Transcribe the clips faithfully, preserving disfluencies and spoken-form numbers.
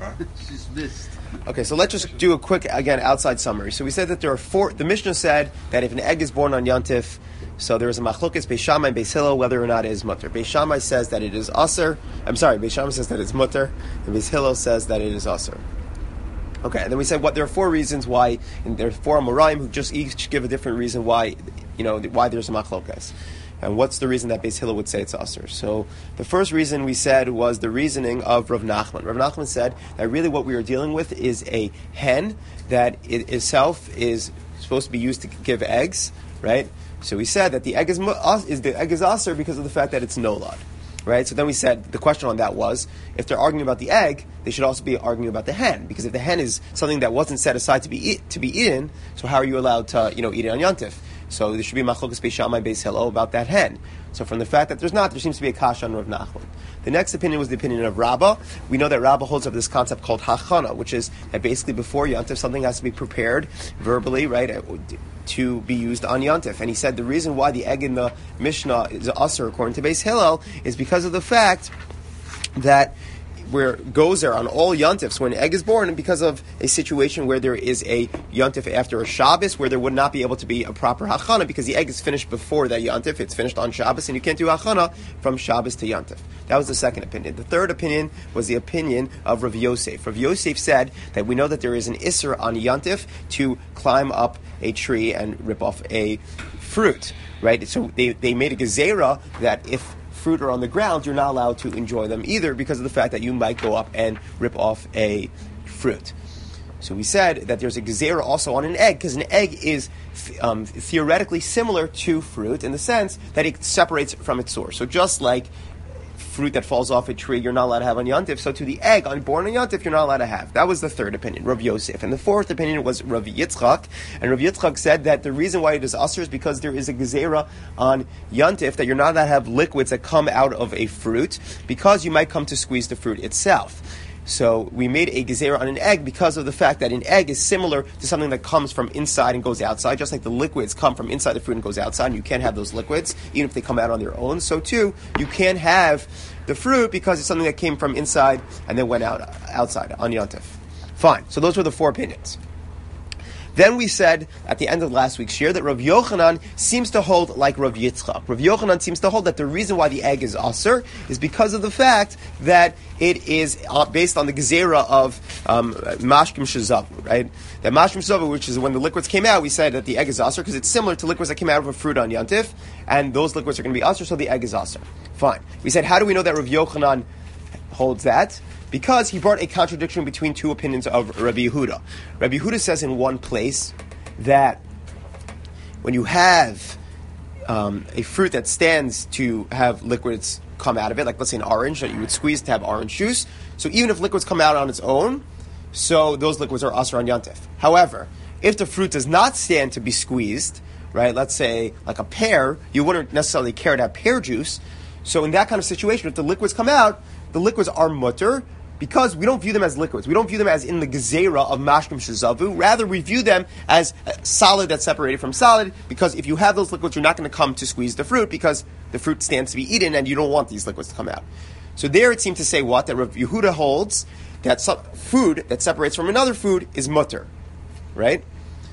She's missed. Okay, so let's just do a quick, again, outside summary. So we said that there are four, the Mishnah said that if an egg is born on Yantif, so there is a machlokes Beis Shammai and Beis Hillel whether or not it is mutter. Beis Shammai says that it is aser. I'm sorry, Beis Shammai says that it's mutter, and Beis Hillel says that it is aser. Okay, and then we said what there are four reasons why, and there are four Amoraim who just each give a different reason why, you know, why there's a machlokes. And what's the reason that Beis Hillel would say it's aser? So the first reason we said was the reasoning of Rav Nachman. Rav Nachman said that really what we are dealing with is a hen that it itself is supposed to be used to give eggs, right? So we said that the egg is, is the egg is aser because of the fact that it's nolad, right? So then we said the question on that was if they're arguing about the egg, they should also be arguing about the hen, because if the hen is something that wasn't set aside to be eat, to be eaten, so how are you allowed to you know eat it on Yantif? So there should be machlokes Beis Shammai Beis Hillel about that hen. So from the fact that there's not, there seems to be a kasha on Rav Nachman. The next opinion was the opinion of Rabbah. We know that Rabbah holds up this concept called hachana, which is that basically before Yantif something has to be prepared verbally, right, to be used on Yantif. And he said the reason why the egg in the Mishnah is aser according to Beis Hillel is because of the fact that where gozer on all yontifs when an egg is born, and because of a situation where there is a yontif after a Shabbos, where there would not be able to be a proper hachana because the egg is finished before that yontif, it's finished on Shabbos, and you can't do hachana from Shabbos to yontif. That was the second opinion. The third opinion was the opinion of Rav Yosef. Rav Yosef said that we know that there is an isser on yontif to climb up a tree and rip off a fruit, right? So they, they made a gezerah that if fruit are on the ground, you're not allowed to enjoy them either because of the fact that you might go up and rip off a fruit. So we said that there's a gezerah also on an egg, because an egg is um, theoretically similar to fruit in the sense that it separates from its source. So just like fruit that falls off a tree you're not allowed to have on Yantif, so to the egg on born on Yantif you're not allowed to have. That was the third opinion, Rav Yosef. And the fourth opinion was Rav Yitzchak, and Rav Yitzchak said that the reason why it is aser is because there is a gezerah on Yantif that you're not allowed to have liquids that come out of a fruit because you might come to squeeze the fruit itself. So we made a gezerah on an egg because of the fact that an egg is similar to something that comes from inside and goes outside, just like the liquids come from inside the fruit and goes outside, and you can't have those liquids, even if they come out on their own. So too, you can't have the fruit because it's something that came from inside and then went out outside on Yantif. Fine. So those were the four opinions. Then we said at the end of last week's year that Rav Yochanan seems to hold like Rav Yitzchak. Rav Yochanan seems to hold that the reason why the egg is aser is because of the fact that it is based on the gezerah of um, mashkim shezavu, right? That mashkim shezavu, which is when the liquids came out, we said that the egg is aser because it's similar to liquids that came out of a fruit on Yantif, and those liquids are going to be aser, so the egg is aser. Fine. We said, how do we know that Rav Yochanan holds that? Because he brought a contradiction between two opinions of Rabbi Yehuda. Rabbi Yehuda says in one place that when you have um, a fruit that stands to have liquids come out of it, like let's say an orange that you would squeeze to have orange juice, so even if liquids come out on its own, so those liquids are aser on Yantif. However, if the fruit does not stand to be squeezed, right, let's say like a pear, you wouldn't necessarily care to have pear juice, so in that kind of situation, if the liquids come out, the liquids are mutter, because we don't view them as liquids. We don't view them as in the gezerah of mashkim shezavu. Rather, we view them as solid that's separated from solid, because if you have those liquids, you're not going to come to squeeze the fruit, because the fruit stands to be eaten, and you don't want these liquids to come out. So there it seemed to say what? That Rav Yehuda holds that some food that separates from another food is mutter, right?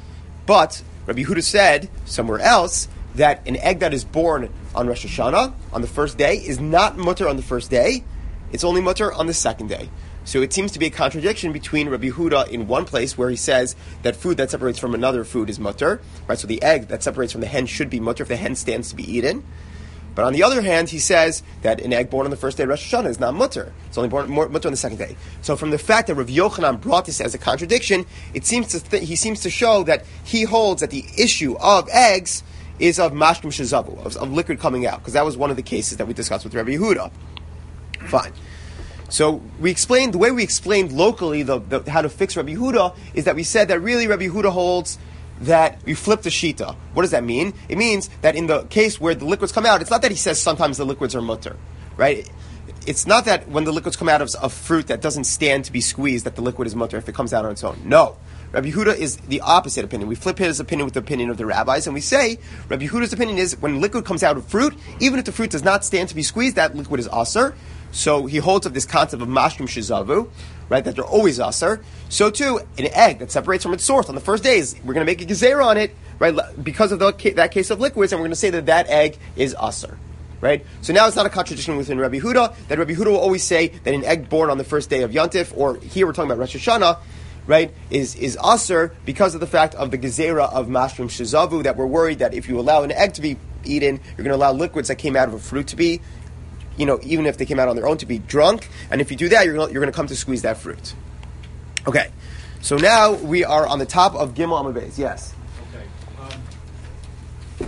But Rav Yehuda said somewhere else that an egg that is born on Rosh Hashanah, on the first day, is not mutter on the first day. It's only mutter on the second day. So it seems to be a contradiction between Rabbi Yehuda in one place where he says that food that separates from another food is mutter, right? So the egg that separates from the hen should be mutter if the hen stands to be eaten. But on the other hand, he says that an egg born on the first day of Rosh Hashanah is not mutter. It's only born mutter on the second day. So from the fact that Rav Yochanan brought this as a contradiction, it seems to th- he seems to show that he holds that the issue of eggs is of mashkim shezavu, of, of liquid coming out, because that was one of the cases that we discussed with Rabbi Yehuda. Fine. So we explained, the way we explained locally the, the, how to fix Rabbi Yehuda is that we said that really Rabbi Yehuda holds that you flip the shita. What does that mean? It means that in the case where the liquids come out, it's not that he says sometimes the liquids are mutter, right? It's not that when the liquids come out of a fruit that doesn't stand to be squeezed that the liquid is mutter if it comes out on its own. No. Rabbi Yehuda is the opposite opinion. We flip his opinion with the opinion of the rabbis, and we say Rabbi Yehuda's opinion is when liquid comes out of fruit, even if the fruit does not stand to be squeezed, that liquid is aser. So he holds of this concept of mashkim shizavu, right? That they're always aser. So too, an egg that separates from its source on the first day is we're going to make a gezerah on it, right? Because of the, that case of liquids, and we're going to say that that egg is aser. Right? So now it's not a contradiction within Rabbi Huda, that Rabbi Huda will always say that an egg born on the first day of Yantif, or here we're talking about Rosh Hashanah, right, is, is aser because of the fact of the gezerah of mashrim shizavu, that we're worried that if you allow an egg to be eaten, you're going to allow liquids that came out of a fruit to be, you know, even if they came out on their own, to be drunk, and if you do that, you're going to, you're going to come to squeeze that fruit. Okay, so now we are on the top of Gimel Amud Beis. Yes? Okay. Um,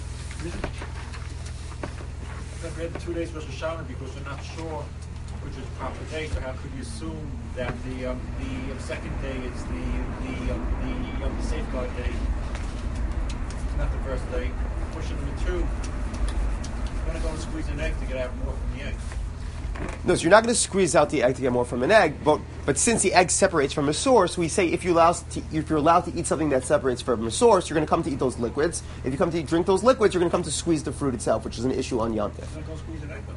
we had two days Rosh Hashanah because we're not sure which is the proper day. So how could you assume that the um, the um, second day is the the um, the, um, the safeguard day, not the first day? Question number two: you're gonna go and squeeze an egg to get out more from the egg. No, so you're not going to squeeze out the egg to get more from an egg, but but since the egg separates from a source, we say if you allow to, if you're allowed to eat something that separates from a source, you're going to come to eat those liquids. If you come to eat, drink those liquids, you're going to come to squeeze the fruit itself, which is an issue on Yom Tov. You're not going to squeeze an egg, though.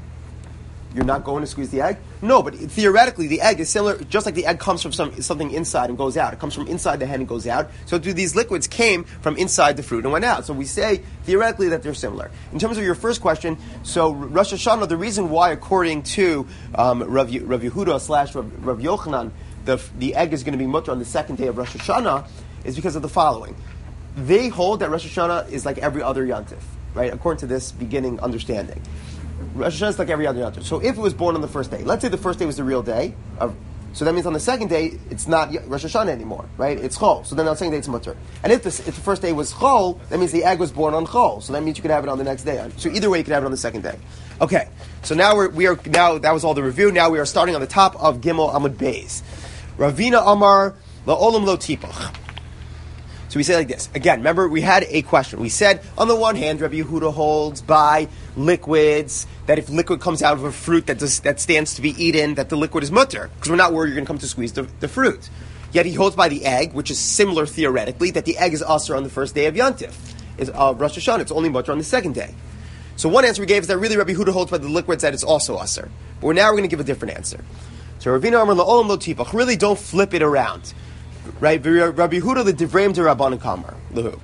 You're not going to squeeze the egg? No, but theoretically, the egg is similar, just like the egg comes from some, something inside and goes out. It comes from inside the hen and goes out. So do these liquids came from inside the fruit and went out. So we say, theoretically, that they're similar. In terms of your first question, so Rosh Hashanah, the reason why, according to um, Rav, Rav Yehuda slash Rav, Rav Yochanan, the, the egg is going to be mutter on the second day of Rosh Hashanah, is because of the following. They hold that Rosh Hashanah is like every other Yantif, right? According to this beginning understanding. Rosh Hashanah is like every other Yantif. So if it was born on the first day, let's say the first day was the real day, of, so that means on the second day, it's not Rosh Hashanah anymore, right? It's Chol. So then on the second day, it's Mutter. And if, this, if the first day was Chol, that means the egg was born on Chol. So that means you could have it on the next day. So either way, you could have it on the second day. Okay. So now we're, we are, now that was all the review. Now we are starting on the top of Gimel Amud Beis. Ravina Amar La'olam Lo Tipach. So we say like this. Again, remember, we had a question. We said, on the one hand, Rabbi Yehuda holds by liquids, that if liquid comes out of a fruit that does, that stands to be eaten, that the liquid is mutter, because we're not worried you're going to come to squeeze the, the fruit. Yet he holds by the egg, which is similar theoretically, that the egg is usher on the first day of Yantif, is of Rosh Hashanah. It's only mutter on the second day. So one answer we gave is that really Rabbi Yehuda holds by the liquids that it's also usher. But we're now we're going to give a different answer. So Ravina Amar La'olam Lo Tipach. Really don't flip it around. Right, Rabbi Yehuda the Divreim de Rabbanan Kamar Lahu,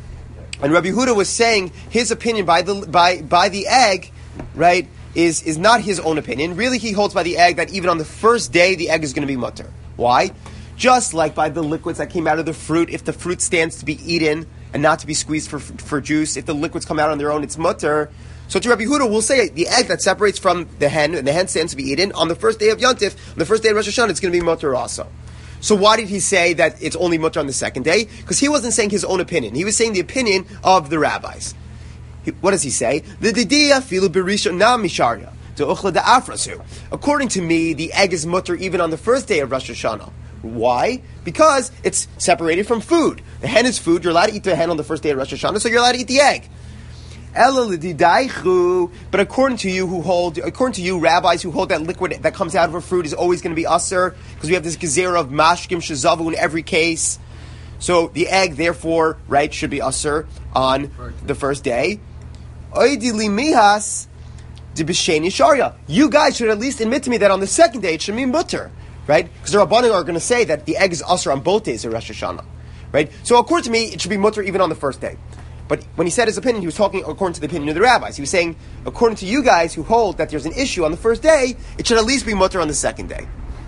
and Rabbi Yehuda was saying his opinion by the by by the egg, right, is is not his own opinion. Really, he holds by the egg that even on the first day the egg is going to be mutter. Why? Just like by the liquids that came out of the fruit, if the fruit stands to be eaten and not to be squeezed for for juice, if the liquids come out on their own, it's mutter. So to Rabbi Yehuda, we'll say the egg that separates from the hen and the hen stands to be eaten on the first day of Yantif, on the first day of Rosh Hashanah, it's going to be mutter also. So why did he say that it's only mutter on the second day? Because he wasn't saying his own opinion. He was saying the opinion of the rabbis. He, what does he say? The didiya filu berisha na misharya to uchla da afrasu. According to me, the egg is mutter even on the first day of Rosh Hashanah. Why? Because it's separated from food. The hen is food. You're allowed to eat the hen on the first day of Rosh Hashanah, so you're allowed to eat the egg. But according to you, who hold, according to you, rabbis who hold that liquid that comes out of a fruit is always going to be usher, because we have this gezerah of mashkim shazavu in every case. So the egg, therefore, right, should be usher on the first day. You guys should at least admit to me that on the second day it should be mutter, right? Because the Rabbanim are going to say that the egg is usher on both days of Rosh Hashanah, right? So according to me, it should be mutter even on the first day. But when he said his opinion, he was talking according to the opinion of the rabbis. He was saying, according to you guys who hold that there's an issue on the first day, it should at least be mutter on the second day.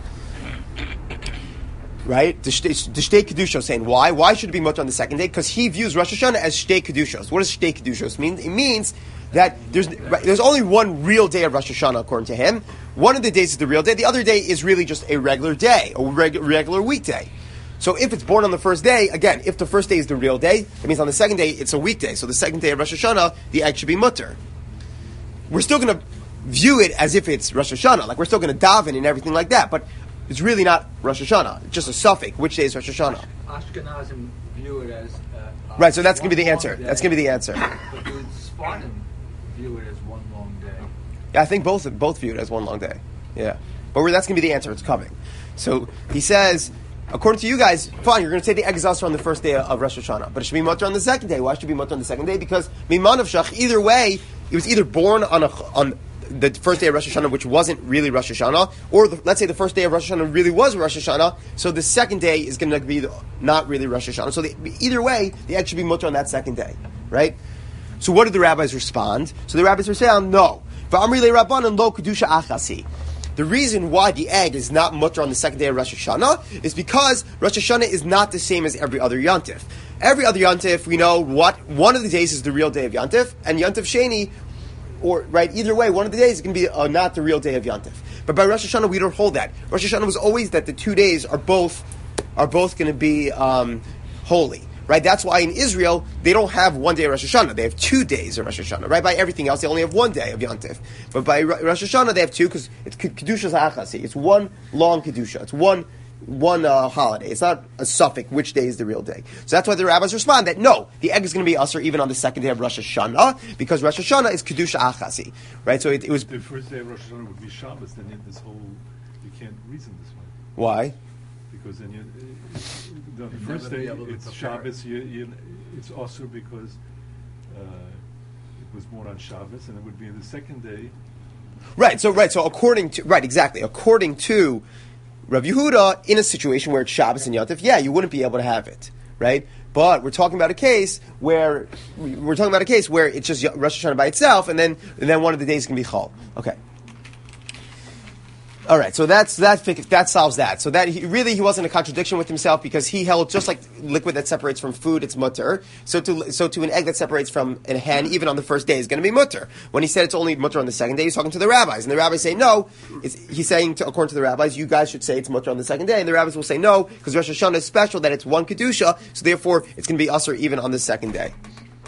Right? The Shtei Kedushos saying, why? Why should it be mutter on the second day? Because he views Rosh Hashanah as Shtei Kedushos. What does Shtei Kedushos mean? It means that there's there's only one real day of Rosh Hashanah, according to him. One of the days is the real day. The other day is really just a regular day, a reg- regular weekday. So if it's born on the first day, again, if the first day is the real day, that means on the second day it's a weekday. So the second day of Rosh Hashanah, the egg should be mutter. We're still going to view it as if it's Rosh Hashanah, like we're still going to daven and everything like that, but it's really not Rosh Hashanah. It's just a suffix. Which day is Rosh Hashanah? Ashkenazim view it as uh, right. So that's going to be the answer. That's going to be the answer. But do Spartan view it as one long day? Yeah, I think both both view it as one long day. Yeah, but we're, that's going to be the answer. It's coming. So he says, according to you guys, fine, you're going to say the egg is usher on the first day of Rosh Hashanah, but it should be mutter on the second day. Why should it be mutter on the second day? Because miman of shach, either way, it was either born on a on the first day of Rosh Hashanah, which wasn't really Rosh Hashanah, or the, let's say the first day of Rosh Hashanah really was Rosh Hashanah, so the second day is going to be the, not really Rosh Hashanah. So the, either way, the egg should be mutter on that second day, right? So what did the rabbis respond? So the rabbis were saying, no. V'amri le Rabbanan lo kedusha achasi. The reason why the egg is not mutter on the second day of Rosh Hashanah is because Rosh Hashanah is not the same as every other Yontif. Every other Yontif, we know what one of the days is the real day of Yontif, and Yontif Sheni, or right, either way, one of the days is going to be uh, not the real day of Yontif. But by Rosh Hashanah, we don't hold that. Rosh Hashanah was always that the two days are both are both going to be um, holy. Right, that's why in Israel they don't have one day of Rosh Hashanah; they have two days of Rosh Hashanah. Right, by everything else they only have one day of Yontif, but by Rosh Hashanah they have two because it's kedusha achasi. It's one long kedusha. It's one one uh, holiday. It's not a suffix which day is the real day. So that's why the rabbis respond that no, the egg is going to be usher even on the second day of Rosh Hashanah because Rosh Hashanah is kedusha achasi. Right, so it, it was the first day of Rosh Hashanah would be Shabbos. Then you, this whole you can't reason this way. Why? Because then you. The first day it's Shabbos. You, you, it's also because uh, it was born on Shabbos, and it would be the second day. Right. So right. So according to right, exactly. According to Rav Yehuda, in a situation where it's Shabbos and Yontif, yeah, you wouldn't be able to have it, right? But we're talking about a case where we're talking about a case where it's just Rosh Hashanah by itself, and then and then one of the days can be Chol. Okay. All right, so that's that. That solves that. So that he, really he wasn't a contradiction with himself because he held just like liquid that separates from food, it's mutter. So to so to an egg that separates from a hen, even on the first day, is going to be mutter. When he said it's only mutter on the second day, he's talking to the rabbis, and the rabbis say no. It's, he's saying to, according to the rabbis, you guys should say it's mutter on the second day, and the rabbis will say no because Rosh Hashanah is special that it's one kedusha, so therefore it's going to be usher even on the second day.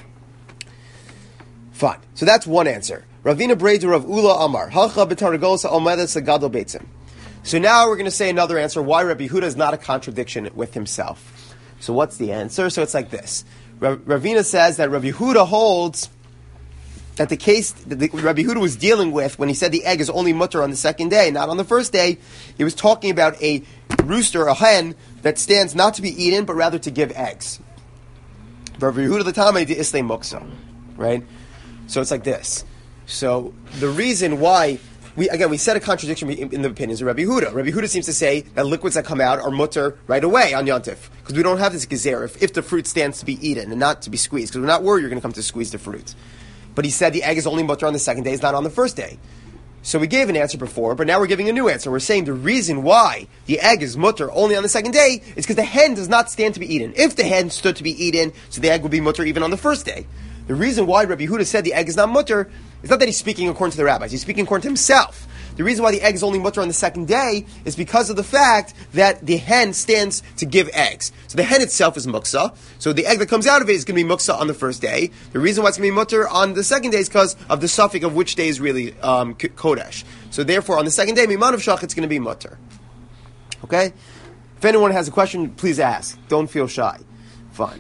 Fine. So that's one answer. Ravina Breder of Ula Amar. Halcha b'targosa omedes agadol beitzim. So now we're going to say another answer why Rabbi Yehuda is not a contradiction with himself. So what's the answer? So it's like this. Rav, Ravina says that Rabbi Yehuda holds that the case that the, Rabbi Yehuda was dealing with when he said the egg is only mutter on the second day, not on the first day, he was talking about a rooster, a hen, that stands not to be eaten, but rather to give eggs. Rabbi Yehuda the Tamei de Islay Muksa. Right? So it's like this. So the reason why we again we said a contradiction in the opinions of Rabbi Yehuda. Rabbi Yehuda seems to say that liquids that come out are mutter right away on Yontif because we don't have this gezer if, if the fruit stands to be eaten and not to be squeezed because we're not worried you're going to come to squeeze the fruit. But he said the egg is only mutter on the second day, it's not on the first day. So we gave an answer before, but now we're giving a new answer. We're saying the reason why the egg is mutter only on the second day is because the hen does not stand to be eaten. If the hen stood to be eaten, so the egg would be mutter even on the first day. The reason why Rabbi Yehuda said the egg is not mutter is not that he's speaking according to the rabbis. He's speaking according to himself. The reason why the egg is only mutter on the second day is because of the fact that the hen stands to give eggs. So the hen itself is muksa. So the egg that comes out of it is going to be muksa on the first day. The reason why it's going to be mutter on the second day is because of the suffix of which day is really um, kodesh. So therefore, on the second day, miman of shach, it's going to be mutter. Okay? If anyone has a question, please ask. Don't feel shy. Fine.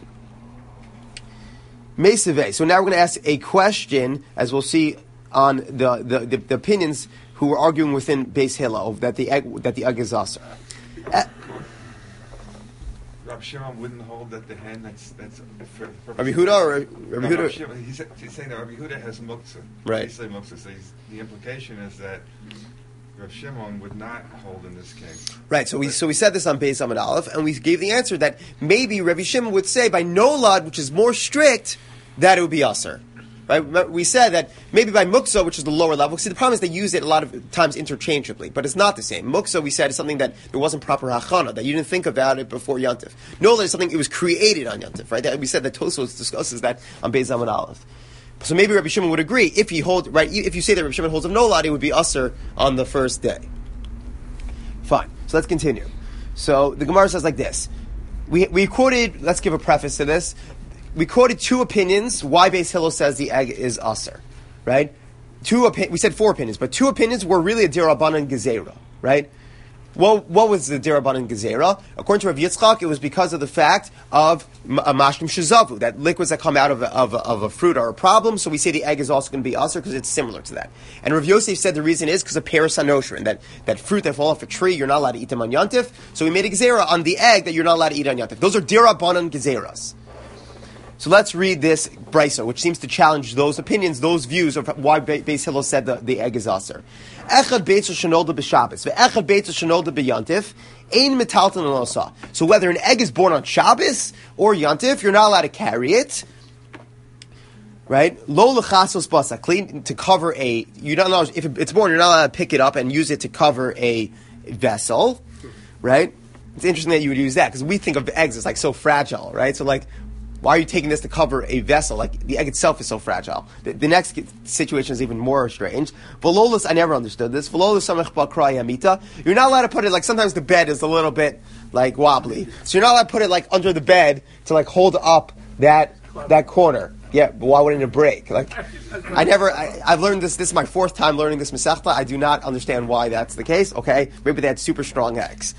Meseve. So now we're going to ask a question, as we'll see on the, the, the, the opinions who were arguing within Beis Hillel that the egg that the egg is aser. Uh, Rabbi Shimon wouldn't hold that the hen that's that's for, for Rabbi Yehuda or Rabbi no, Yehuda? Rabbi Shimon, he's, he's saying that Rabbi Yehuda has muktzah. Right. He's saying muktzah. So he's, the implication is that Rabbi Shimon would not hold in this case. Right. So we so we said this on Beis Amud Aleph, and we gave the answer that maybe Rabbi Shimon would say by nolad, which is more strict, that it would be aser. Right? We said that maybe by muksa, which is the lower level. See, the problem is they use it a lot of times interchangeably, but it's not the same. Muksa, we said, is something that there wasn't proper hachana, that you didn't think about it before Yontif. Nolad is something it was created on Yontif, right? That, we said that Tosfos discusses that on Beis Amud Aleph. So maybe Rabbi Shimon would agree if he hold right. If you say that Rabbi Shimon holds of nolad, it would be aser on the first day. Fine. So let's continue. So the Gemara says like this. We we quoted. Let's give a preface to this. We quoted two opinions why Beis Hillel says the egg is aser, right? Two opi- we said four opinions, but two opinions were really a dirabanan gezerah, right? Well, what was the dirabanan gezerah? According to Rav Yitzchak, it was because of the fact of a mashkim shezavu, that liquids that come out of a, of, a, of a fruit are a problem. So we say the egg is also going to be aser because it's similar to that. And Rav Yosef said the reason is because of peris hanoshrin, that that fruit that fall off a tree, you're not allowed to eat them on Yontif. So we made a gezerah on the egg that you're not allowed to eat on Yontif. Those are dirabanan gezerahs. So let's read this brisa, which seems to challenge those opinions, those views of why Be- Beis Hillel said the, the egg is aser. Echad beitza shenolda b'Shabbos, ve'echad beitza shenolda b'Yantif, ein metalton l'osa. So whether an egg is born on Shabbos or Yantif, you're not allowed to carry it. Right? Lo lechasos basa, clean to cover a. You don't know if it's born. You're not allowed to pick it up and use it to cover a vessel. Right? It's interesting that you would use that because we think of eggs as like so fragile. Right? So like, why are you taking this to cover a vessel? Like the egg itself is so fragile. The, the next situation is even more strange. Vololis, I never understood this. Vololis samech b'kra yamita. You're not allowed to put it like sometimes the bed is a little bit like wobbly, so you're not allowed to put it like under the bed to like hold up that that corner. Yeah, but why wouldn't it break? Like, I never, I, I've learned this, this is my fourth time learning this Masechta. I do not understand why that's the case. Okay, maybe they had super strong eggs.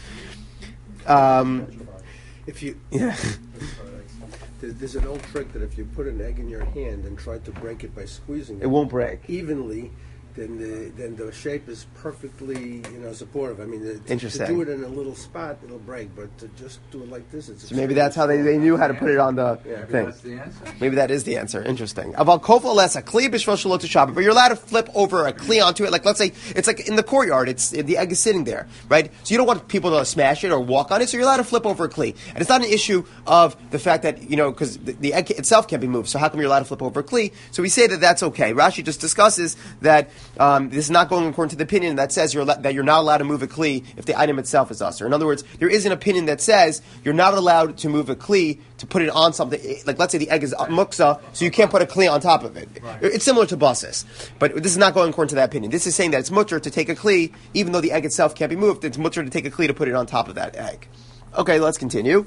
Um, if you, yeah. there's, there's an old trick that if you put an egg in your hand and try to break it by squeezing it, It won't break. evenly, then the then the shape is perfectly, you know, supportive. I mean, the, to, Interesting. to do it in a little spot, it'll break, but to just do it like this, it's So maybe that's how they, they knew how to put it on the Yeah. thing. That's the answer. Maybe that is the answer. Interesting. Aval kofa lesa kli b'shvil shalot Shabbat, but you're allowed to flip over a kli onto it. Like let's say it's like in the courtyard. It's the egg is sitting there, right? So you don't want people to smash it or walk on it. So you're allowed to flip over a kli, and it's not an issue of the fact that you know because the, the egg itself can't be moved. So how come you're allowed to flip over a kli? So we say that that's okay. Rashi just discusses that um, this is not going according to the opinion that says you're that you're not allowed to move a kli if the item itself is usher. In other words, there is an opinion that says you're not allowed to move a kli to put it on something. Like let's say the egg is muksa, so you can't put a kli on top of it. Right. It's similar to basis, but this is not going according to that opinion. This is saying that it's mutter to take a kli, even though the egg itself can't be moved. It's mutter to take a kli to put it on top of that egg. Okay, let's continue.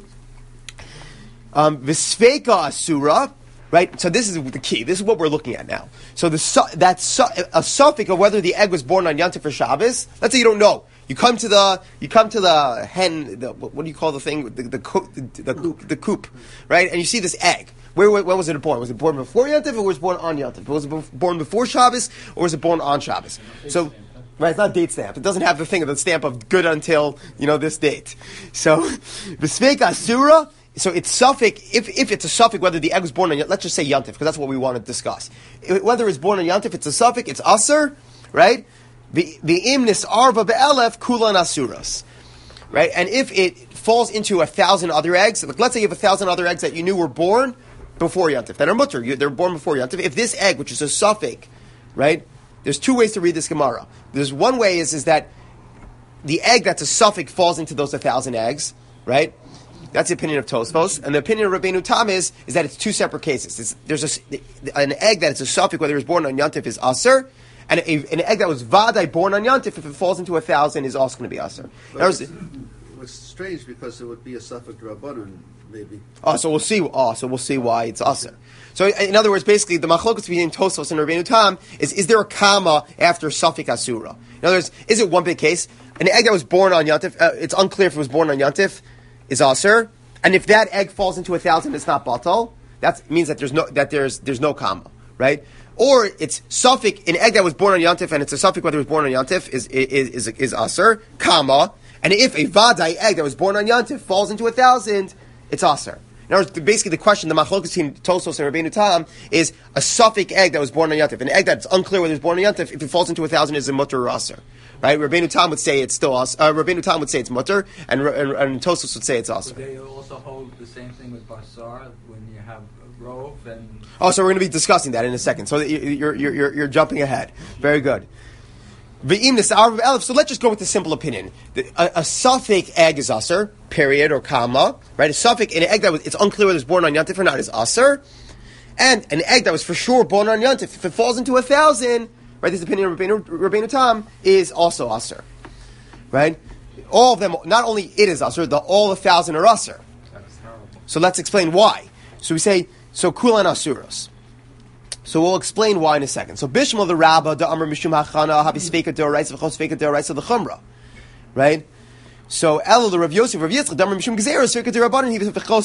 Um, Visveka asura. Right, so this is the key. This is what we're looking at now. So the su- that's su- a suffix of whether the egg was born on Yantif or Shabbos. Let's say you don't know. You come to the you come to the hen. The, what do you call the thing? The the, co- the, the, the, the coop, right? And you see this egg. Where when was it born? Was it born before Yantif or was it born on Yantif? Was it born before Shabbos or was it born on Shabbos? So. Right, it's not date stamped. It doesn't have the thing of the stamp of good until you know this date. So, V'sveik asura. So it's suffix, if, if it's a suffix, whether the egg was born on, let's just say Yantif, because that's what we want to discuss. If, whether it's born on Yantif, it's a suffix, it's aser, right? The imnis arva be'elef kulan asuras. Right? And if it falls into a thousand other eggs, like let's say you have a thousand other eggs that you knew were born before Yantif, that are mutter, you, they're born before Yantif. If this egg, which is a suffix, right? There's two ways to read this Gemara. There's one way is, is that the egg that's a suffix falls into those a thousand eggs, right? That's the opinion of Tosfos, and the opinion of Rabbeinu Tam is, is that it's two separate cases. It's, there's a, an egg that is a suffix, whether it was born on Yantif, is aser, and a, an egg that was vadai born on Yantif, if it falls into a thousand, is also going to be aser. It's, it's strange because it would be a suffix rabbanon, maybe. Oh, so we'll see. Oh, so we'll see why it's aser. So, in other words, basically, the machlokas between Tosfos and Rabbeinu Tam is: is there a comma after suffix asura? In other words, is it one big case? An egg that was born on Yantif, uh, it's unclear if it was born on Yantif. Is aser, and if that egg falls into a thousand, it's not batal. That means that there's no that there's there's no comma, right? Or it's suffix, an egg that was born on Yantif, and it's a suffix whether it was born on Yantif is is is, is aser, comma. And if a vadai egg that was born on Yantif falls into a thousand, it's aser. In other words, basically the question, the machlokas between Tosfos and Rabbeinu Tam is a suffix egg that was born on Yantif, an egg that's unclear whether it's born on Yantif. If it falls into a thousand, is a mutter or aser. Right, Rabbeinu Tam would say it's still us. Uh, Rabbeinu Tam would say it's mutter, and and, and Tosfos would say it's aser. Would they also hold the same thing with basar when you have a rove and? Oh, so we're going to be discussing that in a second. So you're you're you're, you're jumping ahead. Very good. V'im nisar elef. So let's just go with the simple opinion. A, a suffix egg is aser, period or comma. Right, a suffix in an egg that was, it's unclear whether it's born on Yantif or not is aser, and an egg that was for sure born on Yantif, if it falls into a thousand. Right, this opinion of Rabbeinu, Rabbeinu Tam is also aser. Right, all of them. Not only it is aser, the all a thousand are aser. That's terrible. So let's explain why. So we say so kulan asuros. So we'll explain why in a second. So Bishmal the Rabbah the Amr Mishum Hachana Habi Sveika Deoraisa V'Chos Sveika Deoraisa the Chumra. Right. So El the Rav Yosef Rav Yitzchak the Amr Mishum Gezerah Sveika Deorabanan He V'Chos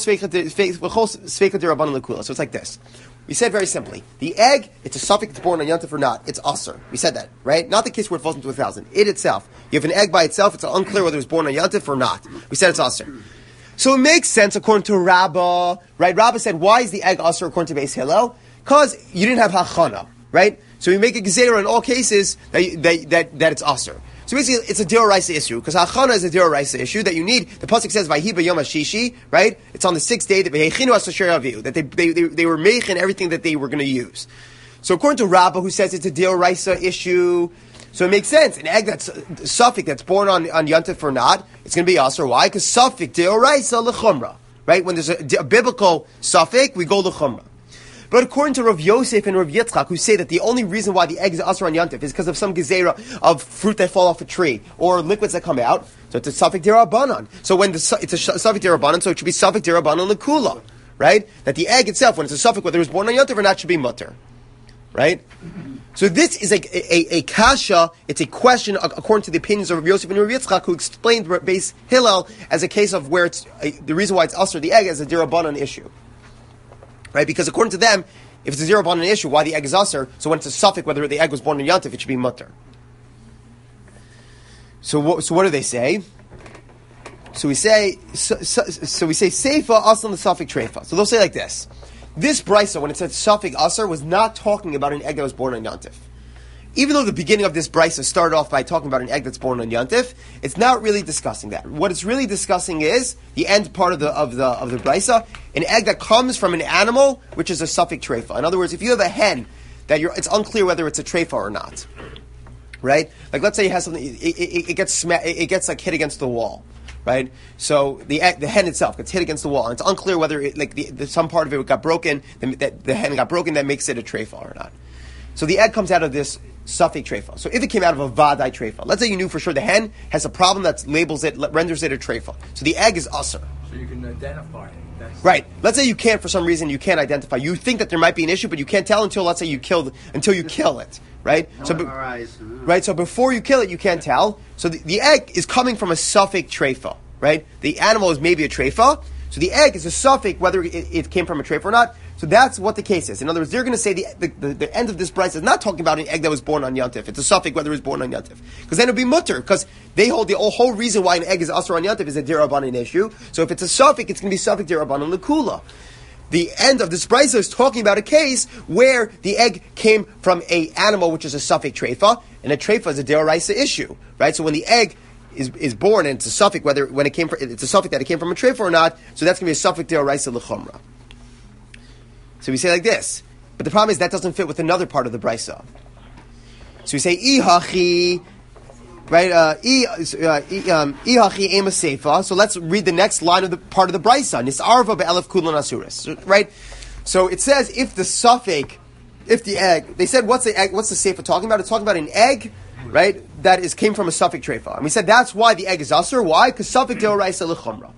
Sveika Deorabanan Lekula. So it's like this. We said very simply, the egg, it's a suffix, it's born on Yantif or not, it's aser. We said that, right? Not the case where it falls into a thousand. It itself. You have an egg by itself, it's unclear whether it was born on Yantif or not. We said it's aser. So it makes sense according to Rabbah, right? Rabbah said, why is the egg usher according to Beis Hillel? Because you didn't have hachana, right? So we make a gezerah in all cases that, you, that, that, that it's usher. So basically, it's a deoraisa issue, because hachana is a deoraisa issue that you need. The pasuk says, "Vayhi b'yom hashishi," right? It's on the sixth day that v'heichinu asher aviu, that they, they, they, they were making everything that they were going to use. So according to Rabbah, who says it's a deoraisa issue, so it makes sense. An egg that's a suffix that's born on, on Yontif or not, it's going to be usher. Why? Because suffix deoraisa l'chumra, right? When there's a, a biblical suffix, we go l'chumra. But according to Rav Yosef and Rav Yitzchak, who say that the only reason why the egg is usher on Yontif is because of some gezerah of fruit that fall off a tree or liquids that come out, so it's a suffix derabanan. So when the it's a suffix derabanan, so it should be suffix derabanan l'kula, right? That the egg itself, when it's a suffix, whether it was born on Yontif or not, should be mutter, right? So this is a, a, a kasha, it's a question according to the opinions of Rav Yosef and Rav Yitzchak, who explained Beis Hillel as a case of where it's a, the reason why it's usher the egg as a derabanan issue, right? Because according to them, if it's a derabanan issue, why the egg is usher? So when it's a suffix, whether the egg was born in Yontif, it should be mutter. So what, so what do they say? So we say so, so, so we say seifa aslan the suffix treifa. So they'll say like this. This brisa, when it said suffix asr, was not talking about an egg that was born on Yontif. Even though the beginning of this brisa started off by talking about an egg that's born on Yontif, it's not really discussing that. What it's really discussing is the end part of the of the of the brisa, an egg that comes from an animal which is a suffix treifa. In other words, if you have a hen that you're, it's unclear whether it's a treifa or not, right? Like let's say you have something, it, it, it gets sma- it gets like hit against the wall. Right, so the the hen itself gets hit against the wall, and it's unclear whether it, like the, the, some part of it got broken, the, that the hen got broken, that makes it a treifa or not. So the egg comes out of this suffix treifa. So if it came out of a vadai treifa, let's say you knew for sure the hen has a problem that labels it, renders it a treifa. So the egg is usher. So you can identify it. That's Right. Let's say you can't, for some reason, you can't identify. You think that there might be an issue, but you can't tell until, let's say, you kill until you kill it. Right. No so, be- M R Is. right. So before you kill it, you can't tell. So the, the egg is coming from a suffix treifa. Right. The animal is maybe a treifa. So the egg is a suffix, whether it, it came from a treifa or not. So that's what the case is. In other words, they're going to say the, the, the, the end of this brisa is not talking about an egg that was born on Yontif. It's a suffix whether it was born on Yontif. Because then it would be mutter, because they hold the whole, whole reason why an egg is asur on Yontif is a dirabanan issue. So if it's a suffix, it's going to be suffix dirabanan l'kula. The end of this brisa is talking about a case where the egg came from a animal which is a suffix treifa, and a treifa is a deraisa issue, right? So when the egg is is born and it's a suffix, whether when it came from, it's a suffix that it came from a treifa or not, so that's going to be a suffix deraisa l'chumra. So we say like this, but the problem is that doesn't fit with another part of the brisa. So we say ihachi, right? Uh, ihachi ema seifa. So let's read the next line of the part of the brisa. Nisarva be'elef kulon asuris. Right. So it says if the suffix, if the egg, they said what's the egg? What's the seifa talking about? It's talking about an egg, right? That is came from a suffix treifa. And we said that's why the egg is asur. Why? Because suffix deoraisa l'chumra.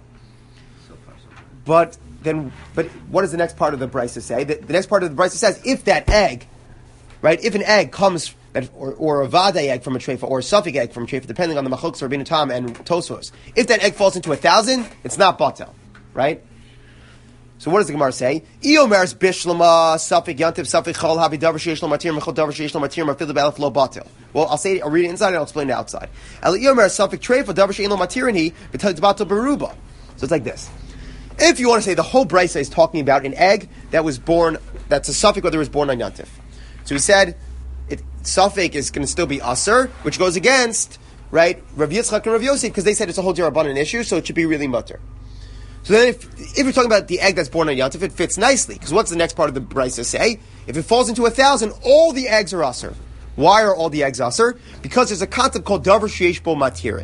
But then, but what does the next part of the brisa say? The, the next part of the brisa says, if that egg, right, if an egg comes, or, or a vadai egg from a treifa, or a suffix egg from a treifa, depending on the machlokes Rabbeinu Tam and Tosfos, if that egg falls into a thousand, it's not batel, right? So what does the Gemara say? Iomer's bishlama suffix yantiv suffix chol havi davar sheish lo matir mechol davar sheish lo matir mafil be'alef lo batel. Well, I'll say it, I'll read it inside and I'll explain it outside. El iomer suffix treifa davar shein lo matir he b'tal batel beruba. So it's like this. If you want to say the whole brisa is talking about an egg that was born, that's a suffix whether it was born on Yantif. So he said, it, suffix is going to still be asur, which goes against, right, Rav Yitzchak and Rav Yosef, because they said it's a whole derabanan issue, so it should be really mutter. So then if, if you're talking about the egg that's born on Yantif, it fits nicely, because what's the next part of the brisa say? If it falls into a thousand, all the eggs are asur. Why are all the eggs asur? Because there's a concept called davar sheyesh bo matirin.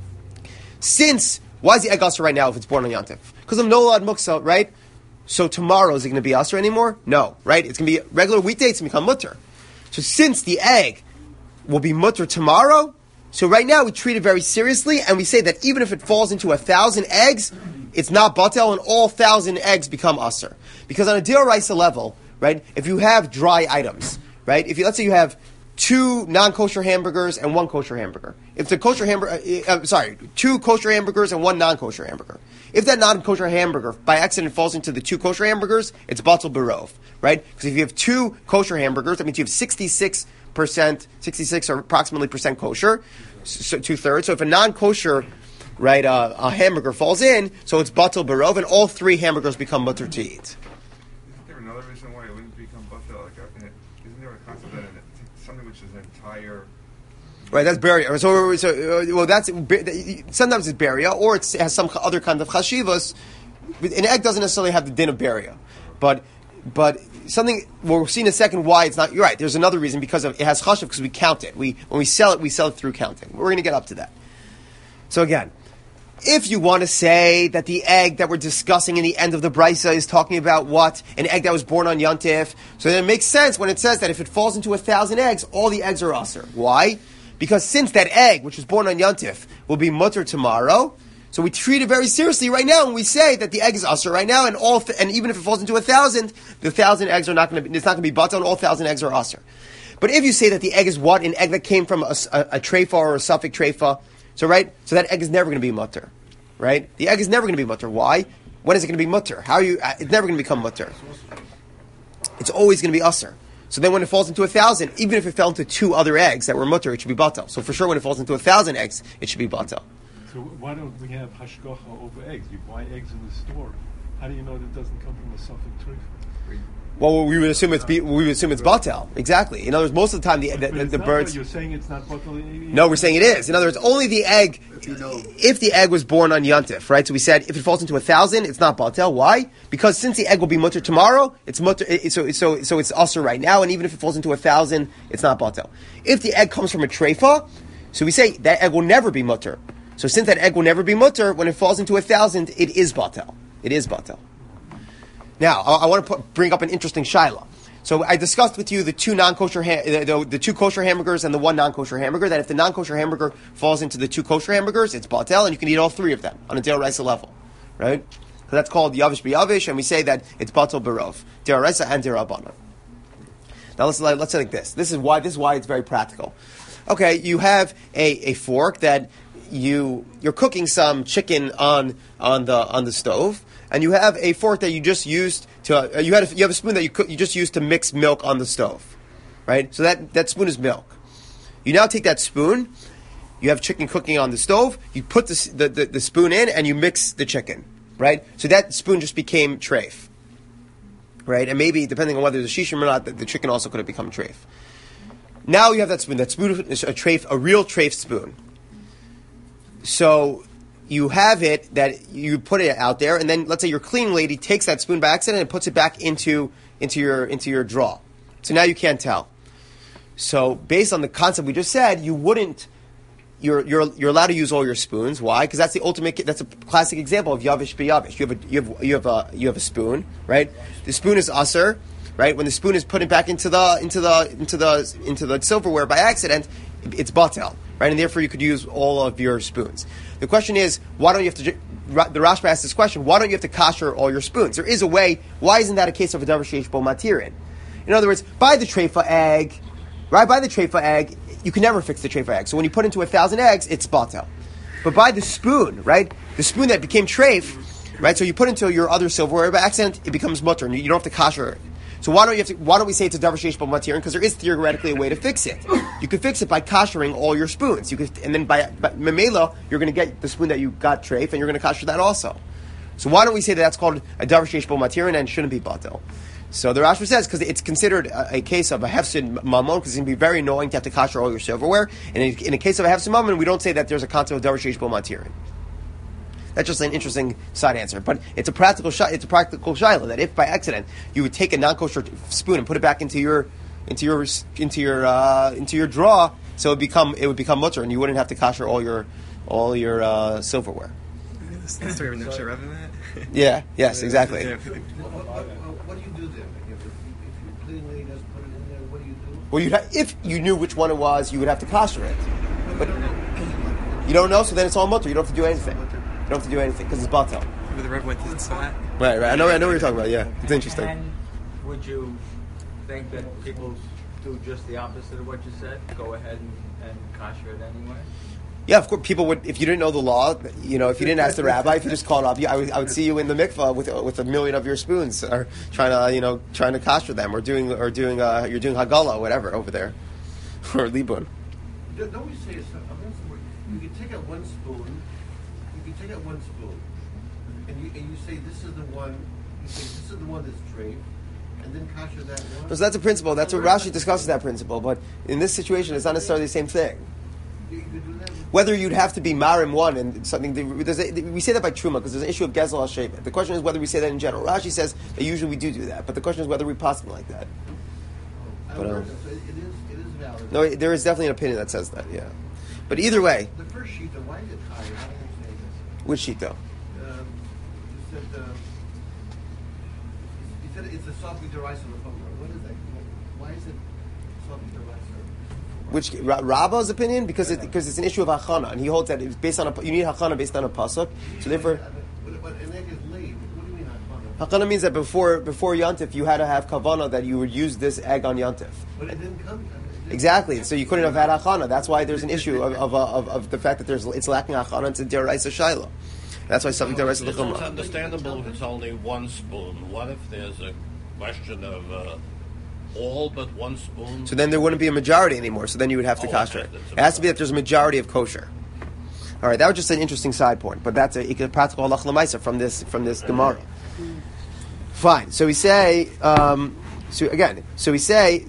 Since, why is the egg asur right now if it's born on Yantif? Because of Nolad Muksa, right? So tomorrow, is it going to be asur anymore? No, right? It's going to be regular weekday, it's going to become mutter. So since the egg will be mutter tomorrow, so right now we treat it very seriously, and we say that even if it falls into a thousand eggs, it's not batel, and all thousand eggs become asur. Because on a dioraisa level, right, if you have dry items, right, if you, let's say you have two non-kosher hamburgers and one kosher hamburger. If the kosher hamburger, uh, uh, sorry, two kosher hamburgers and one non-kosher hamburger. If that non-kosher hamburger by accident falls into the two kosher hamburgers, it's batel berov, right? Because if you have two kosher hamburgers, that means you have sixty-six percent, sixty-six or approximately percent kosher, so two thirds. So if a non-kosher right, uh, a hamburger falls in, so it's batel barov, and all three hamburgers become mutter to eat. Isn't there another reason why it wouldn't become batel? Like, uh, isn't there a concept that it- something which is entire... Right, that's beria. So, so uh, well, that's sometimes it's beria, or it's, it has some other kind of chashivas. An egg doesn't necessarily have the din of beria, but but something we'll see in a second why it's not. You're right. There's another reason because of, it has chashiv because we count it. We when we sell it, we sell it through counting. We're going to get up to that. So again, if you want to say that the egg that we're discussing in the end of the brisa is talking about what? An egg that was born on Yontif, so then it makes sense when it says that if it falls into a thousand eggs, all the eggs are aser. Why? Because since that egg, which was born on Yontif, will be mutter tomorrow, so we treat it very seriously right now, and we say that the egg is aser right now, and all, th- and even if it falls into a thousand, the thousand eggs are not going to be, it's not going to be batel, and all thousand eggs are aser. But if you say that the egg is what? An egg that came from a, a, a treifa or a suffix treifa, so right, so that egg is never going to be mutter, right? The egg is never going to be mutter. Why? When is it going to be mutter? How are you? Uh, it's never going to become mutter. It's always going to be aser. So then when it falls into a thousand, even if it fell into two other eggs that were mutter, it should be batel. So for sure when it falls into a thousand eggs, it should be batel. So why don't we have hashgacha over eggs? You buy eggs in the store. How do you know that it doesn't come from a suffix treifa? Well, we would assume it's be, we would assume it's batel. Exactly. In other words, most of the time the the, But the, it's the not birds. what you're saying it's not batel. No, we're saying it is. In other words, only the egg. If you know. If the egg was born on Yontif, right? So we said if it falls into a thousand, it's not batel. Why? Because since the egg will be mutter tomorrow, it's mutter. It, so so so it's aser right now, and even if it falls into a thousand, it's not batel. If the egg comes from a treifa, so we say that egg will never be mutter. So since that egg will never be mutter, when it falls into a thousand, it is batel. It is batel. Now I, I want to put, bring up an interesting shaila. So I discussed with you the two non-kosher, ha- the, the, the two kosher hamburgers and the one non-kosher hamburger. That if the non-kosher hamburger falls into the two kosher hamburgers, it's batel, and you can eat all three of them on a deoraisa level, right? So that's called yavish b'yavish, and we say that it's batel barov, deoraisa and derabbanan. Now let's let's say like this. This is why this is why it's very practical. Okay, you have a, a fork that you you're cooking some chicken on on the on the stove. And you have a fork that you just used to. Uh, you had a, you have a spoon that you cook, you just used to mix milk on the stove, right? So that, that spoon is milk. You now take that spoon. You have chicken cooking on the stove. You put the the, the, the spoon in and you mix the chicken, right? So that spoon just became treif, right? And maybe depending on whether there's a shishim or not, the, the chicken also could have become treif. Now you have that spoon. That spoon is a treif, a real treif spoon. So you have it that you put it out there, and then let's say your cleaning lady takes that spoon by accident and puts it back into into your into your drawer. So now you can't tell. So based on the concept we just said, you wouldn't. You're you're you're allowed to use all your spoons. Why? Because that's the ultimate. That's a classic example of yavish b'yavish. You have a you have you have a you have a spoon, right? The spoon is aser, right? When the spoon is put it back into the into the into the into the silverware by accident, it's batel, right? And therefore you could use all of your spoons. The question is, why don't you have to? The Rashba asked this question: why don't you have to kasher all your spoons? There is a way. Why isn't that a case of a davar sheish bo matirin? In other words, buy the treifa egg, right? Buy the treifa egg. You can never fix the treifa egg. So when you put into a thousand eggs, it's batel. But buy the spoon, right? The spoon that became treif, right? So you put into your other silverware by accident, it becomes mutter, and you don't have to kasher it. So why don't you have to? Why don't we say it's a davar sheish bo matirin? Because there is theoretically a way to fix it. You could fix it by kashering all your spoons. You could, and then by, by memela, you're going to get the spoon that you got treif, and you're going to kasher that also. So why don't we say that that's called a davar sheish bo matirin and shouldn't be batel? So the Rashba says because it's considered a, a case of a hefsid mammon, because it's going to be very annoying to have to kasher all your silverware. And in, in a case of a hefsid mammon, we don't say that there's a concept of davar sheish bo matirin. That's just an interesting side answer, but it's a practical sh- it's a practical shaila that if by accident you would take a non-kosher spoon and put it back into your into your into your uh, into your drawer, so it would become it would become mutter, and you wouldn't have to kasher all your all your uh, silverware. The story of Noshe Rav in that? Yeah. Yes. Exactly. Yeah. What, what, what do you do then? If, if, if your cleaning lady doesn't put it in there, what do you do? Well, you'd ha- if you knew which one it was, you would have to kasher it, but you don't know, so then it's all mutter. You don't have to do anything. You don't have to do anything because it's batel. Where the Rev went to the spot. Right, right. I know. I know what you're talking about. Yeah, it's interesting. And would you think that people do just the opposite of what you said? Go ahead and, and kasher it anyway? Yeah, of course. People would, if you didn't know the law, you know, if you didn't ask the rabbi, if you just called up, I would, I would see you in the mikvah with with a million of your spoons, or trying to, you know, trying to kasher them, or doing, or doing, uh, you're doing hagala, or whatever over there, or libun. Don't we say something? You can take out one spoon, take out one spoon, and you and you say this is the one. You say this is the one that's treif, and then kasher that one. So that's a principle. That's what Rashi discusses, that principle. But in this situation, it's not necessarily the same thing. You, you could do that. Whether you'd have to be marim one and something, there's a, we say that by truma because there's an issue of gezel al shevet. The question is whether we say that in general. Rashi says that usually we do do that, but the question is whether we possibly like that. I But, um, learned that, so it, it is it is valid. No, there is definitely an opinion that says that. Yeah, but either way, The first sheet, though, why is it higher? How do you say this? which sheet though? Um, you said, um, you said it's a softly derived from the phone. What is that? Why is it softly derived? Which Ra- Rabba's opinion because it, because it's an issue of hachana and he holds that it's based on a you need hachana based on a pasuk. So therefore, But, but an egg is laid. What do you mean hachana? hachana means that before before Yantif you had to have kavana that you would use this egg on Yantif. But it didn't come. I mean, it didn't- Exactly. So you couldn't have had hachana. That's why there's an issue of of, of, of the fact that there's it's lacking hachana. It's a deraisa shaila. That's why something deraisa It's l'chumra. understandable if it's only one spoon. What if there's a question of uh, all but one spoon? So then there wouldn't be a majority anymore. So then you would have to Oh, kosher okay, it. that's a It has to be that there's a majority of kosher. All right, that was just an interesting side point, but that's a, a practical halach l'maisa from this from this Gemara. Fine. So we say, um, so again, so we say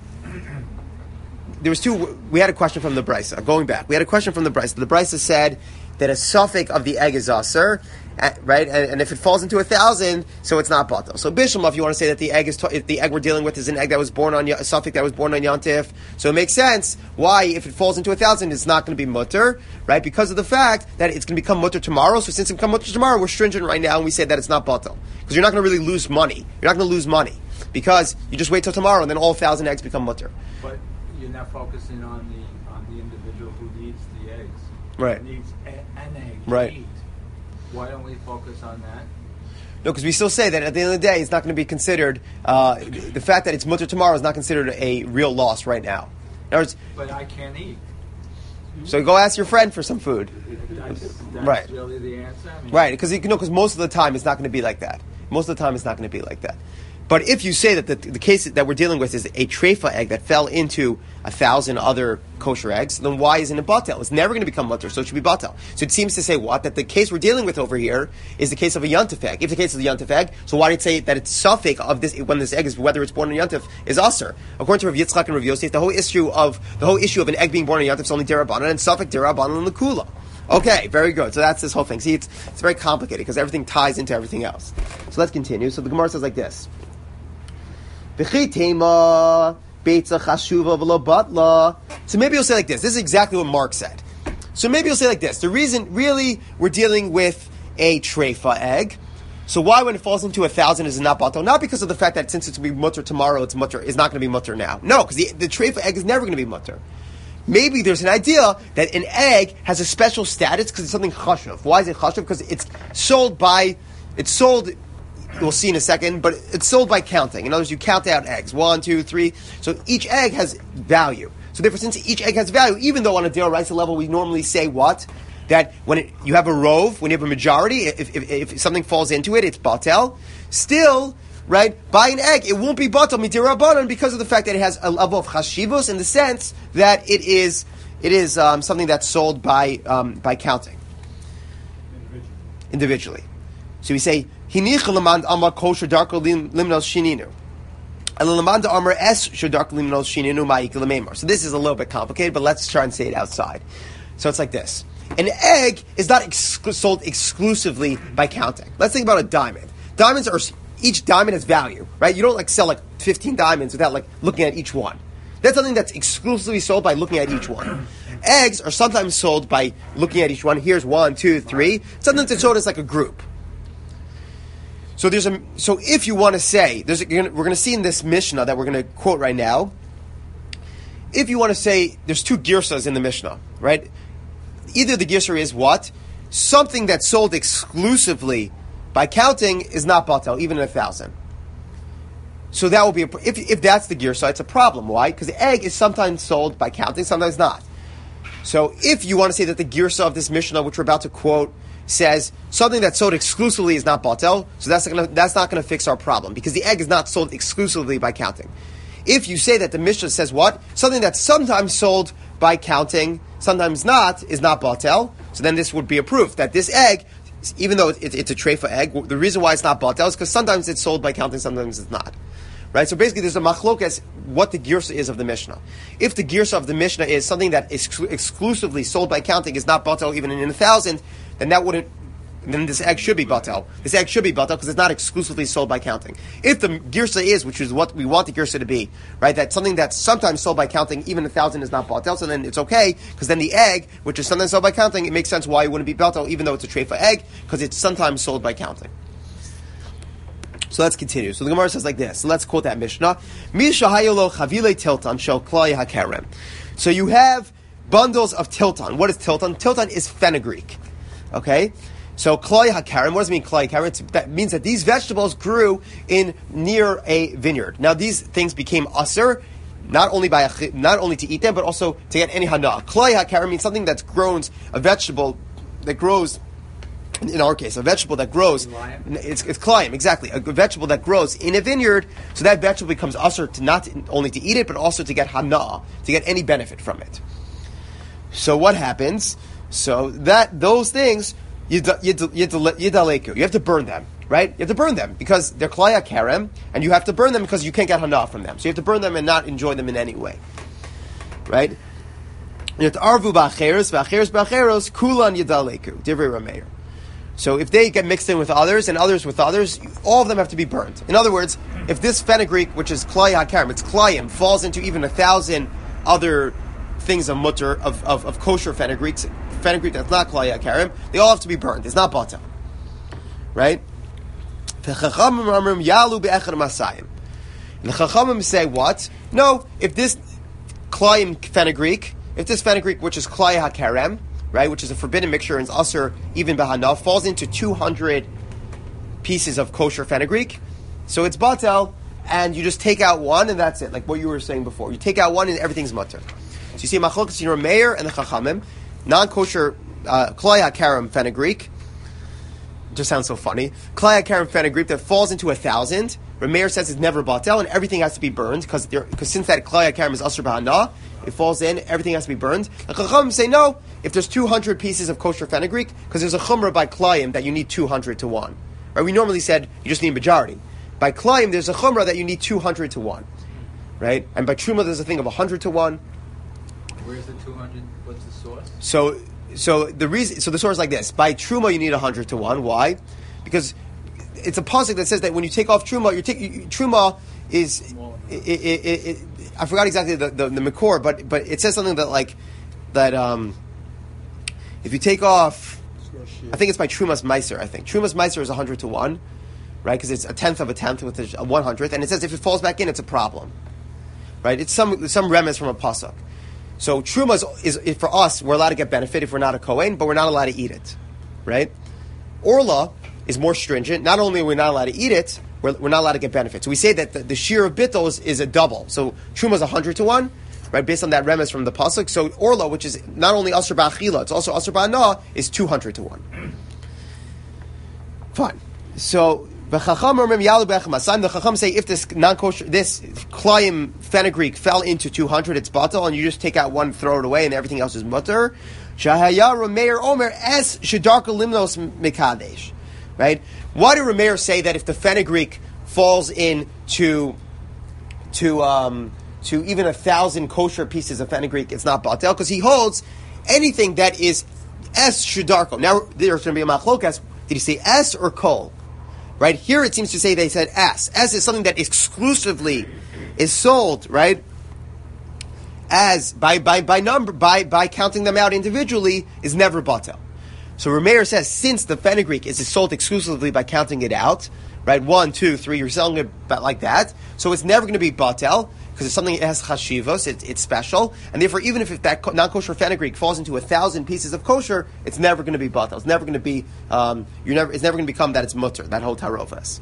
there was two. We had a question from the Brisa. Going back, we had a question from the Brisa. The Brisa said that a suffix of the egg is aser, uh, right? And, and if it falls into a thousand, so it's not batal. So Bishlam, if you want to say that the egg is, to, if the egg we're dealing with is an egg that was born on a suffix that was born on Yantif, so it makes sense why if it falls into a thousand, it's not going to be mutter, right? Because of the fact that it's going to become mutter tomorrow. So since it become mutter tomorrow, we're stringent right now, and we say that it's not batal because you're not going to really lose money. You're not going to lose money because you just wait till tomorrow, and then all thousand eggs become mutter. But you're not focusing on the on the individual who needs the eggs. Right. Who needs a, an egg to Right. eat. Why don't we focus on that? No, because we still say that at the end of the day, it's not going to be considered, uh, the fact that it's mutter tomorrow is not considered a real loss right now. In other words, But I can't eat. so go ask your friend for some food. That's, that's Right. really the answer. I mean, Right, because you know, because most of the time it's not going to be like that. Most of the time it's not going to be like that. But if you say that the, the case that we're dealing with is a treifa egg that fell into a thousand other kosher eggs, then why isn't it batel? It's never going to become mutter, so it should be batel. So it seems to say what? That the case we're dealing with over here is the case of a yantif egg. If the case is a yantif egg, so why did it say that it's suffix of this when this egg is whether it's born on yantif is aser? According to Rav Yitzchak and Rav Yosef, the whole issue of the whole issue of an egg being born on yantif is only derabanan and suffix derabanan and lekula. Okay, very good. So that's this whole thing. See, it's it's very complicated because everything ties into everything else. So let's continue. So the Gemara says like this. So maybe you'll say like this. This is exactly what Mark said. So maybe you'll say like this. The reason, really, we're dealing with a treifa egg. So why, when it falls into a thousand, is it not batal? Not because of the fact that since it's going to be mutter tomorrow, it's mutter. It's not going to be mutter now. No, because the, the treifa egg is never going to be mutter. Maybe there's an idea that an egg has a special status because it's something chashuv. Why is it chashuv? Because it's sold by, it's sold. We'll see in a second, but it's sold by counting. In other words, you count out eggs. One, two, three. So each egg has value. So therefore, since each egg has value, even though on a d'oraisa level we normally say what? That when it, you have a rove, when you have a majority, if, if, if something falls into it, it's batel. Still, right, by an egg, it won't be batel midirabanan because of the fact that it has a level of chashivos in the sense that it is it is um, something that's sold by um, by counting. Individually. So we say, Hinich lamand amar kosher darko limnos shininu. And lamand amar es shadarko limnos shininu ma'ik lememar. So this is a little bit complicated, but let's try and say it outside. So it's like this. An egg is not ex- sold exclusively by counting. Let's think about a diamond. Diamonds are, each diamond has value, right? You don't like sell like fifteen diamonds without like looking at each one. That's something that's exclusively sold by looking at each one. Eggs are sometimes sold by looking at each one. Here's one, two, three. Sometimes it's sold as like a group. So there's a so if you want to say there's a, we're going to see in this Mishnah that we're going to quote right now. If you want to say there's two girsas in the Mishnah, right? Either the girsa is what something that's sold exclusively by counting is not batel, even in a thousand. So that will be a, if if that's the girsa, it's a problem. Why? Because the egg is sometimes sold by counting, sometimes not. So if you want to say that the girsa of this Mishnah, which we're about to quote, says something that's sold exclusively is not batel, so that's not gonna, that's not going to fix our problem because the egg is not sold exclusively by counting. If you say that the Mishnah says what something that's sometimes sold by counting, sometimes not, is not batel, so then this would be a proof that this egg even though it, it's a treifa egg, the reason why it's not batel is because sometimes it's sold by counting, sometimes it's not. Right? So basically there's a machlokes what the girsa is of the Mishnah. If the girsa of the Mishnah is something that is ex- exclusively sold by counting, is not batel even in a thousand, then that wouldn't, then this egg should be batel. This egg should be batel because it's not exclusively sold by counting. If the girsa is, which is what we want the girsa to be, right, that something that's sometimes sold by counting, even a thousand is not batel, so then it's okay, because then the egg, which is sometimes sold by counting, it makes sense why it wouldn't be batel, even though it's a treifa egg, because it's sometimes sold by counting. So let's continue. So the Gemara says like this. So let's quote that Mishnah. Mishahayolo chavile tilton shel klai hakerem. So you have bundles of tilton. What is tilton? Tilton is fenugreek. Okay? So klai hakerem, what does it mean klai hakerem? It means that these vegetables grew in near a vineyard. Now these things became usher, not only by a, not only to eat them, but also to get any hana. Klai hakerem means something that's grown, a vegetable that grows. In our case, a vegetable that grows, it's, it's klayim, exactly. A vegetable that grows in a vineyard, so that vegetable becomes usher to not only to eat it, but also to get hana, to get any benefit from it. So what happens? So that those things, yidaleku, you have to burn them, right? You have to burn them because they're klaya kerem, and you have to burn them because you can't get hana from them. So you have to burn them and not enjoy them in any way, right? You have to arvu ba'acheros, ba'acheros ba'acheros, kulan yidaleku, divrei Rameir. So if they get mixed in with others and others with others, all of them have to be burned. In other words, if this fenugreek, which is klai hakarim, it's klayim, falls into even a thousand other things of mutter, of, of, of kosher fenugreek, fenugreek that's not klai hakarim, they all have to be burned. It's not batel. Right? The chachamim yalu be'echad masayim. The chachamim say what? No, if this klayim fenugreek, if this fenugreek, which is klai hakarim, right, which is a forbidden mixture and is usher even behana, falls into two hundred pieces of kosher fenugreek, so it's batel, and you just take out one and that's it, like what you were saying before. You take out one and everything's mutter. So you see machlokes in Meir and the chachamim, non-kosher uh, klai hakarim fenugreek, just sounds so funny, klai hakarim fenugreek that falls into a thousand, Meir says it's never batel and everything has to be burned, because since that klai hakarim is usher behana, it falls in, everything has to be burned. The chachamim say no, if there's two hundred pieces of kosher fenugreek, because there's a chumrah by klayim that you need two hundred to one. Right? We normally said you just need majority. By klayim, there's a chumrah that you need two hundred to one. Right? And by truma, there's a thing of one hundred to one. Where's the two hundred? What's the source? So, so the reason, so the source is like this. By truma, you need one hundred to one. Why? Because it's a pasuk that says that when you take off truma, you take you, truma is it, it, it, it, I forgot exactly the the, the makor, but but it says something that like that um, if you take off, I think it's by Trumas Meiser. I think Trumas Meiser is a hundred to one, right? Because it's a tenth of a tenth with a one hundredth, and it says if it falls back in, it's a problem, right? It's some some remez from a pasuk. So Trumas is, is for us. We're allowed to get benefit if we're not a kohen, but we're not allowed to eat it, right? Orla is more stringent. Not only are we not allowed to eat it, we're, we're not allowed to get benefit. So we say that the, the shear of bittul is, is a double. So Truma is one hundred to one, right, based on that remez from the pasuk. So Orla, which is not only Asr Ba'achila, it's also Asr Ba'ana, is two hundred to one. Fine. So, the Chacham say if this non-kosher, this Klayim fenugreek fell into two hundred, it's batal, and you just take out one, throw it away, and everything else is mutter. Shahaya Rameir Omer es Shedarka Limnos Mikadesh. Right? Why did Rameir say that if the fenugreek falls into to um, to even a thousand kosher pieces of fenugreek, it's not batel? Because he holds anything that is es Shedarko. Now there's going to be a machlokas. Did he say es or kol? Right? Here it seems to say they said S. S is something that exclusively is sold, right? As by by by number by by counting them out individually is never batel. So Rameir says since the fenugreek is sold exclusively by counting it out, right? One, two, three, you're selling it like that. So it's never going to be batel because it's something that has chashivos, it's, it's special, and therefore even if that non-kosher fenugreek falls into a thousand pieces of kosher, it's never going to be batel. It's never going to be um, you're never. It's never going to become that it's mutter. That whole tarovas,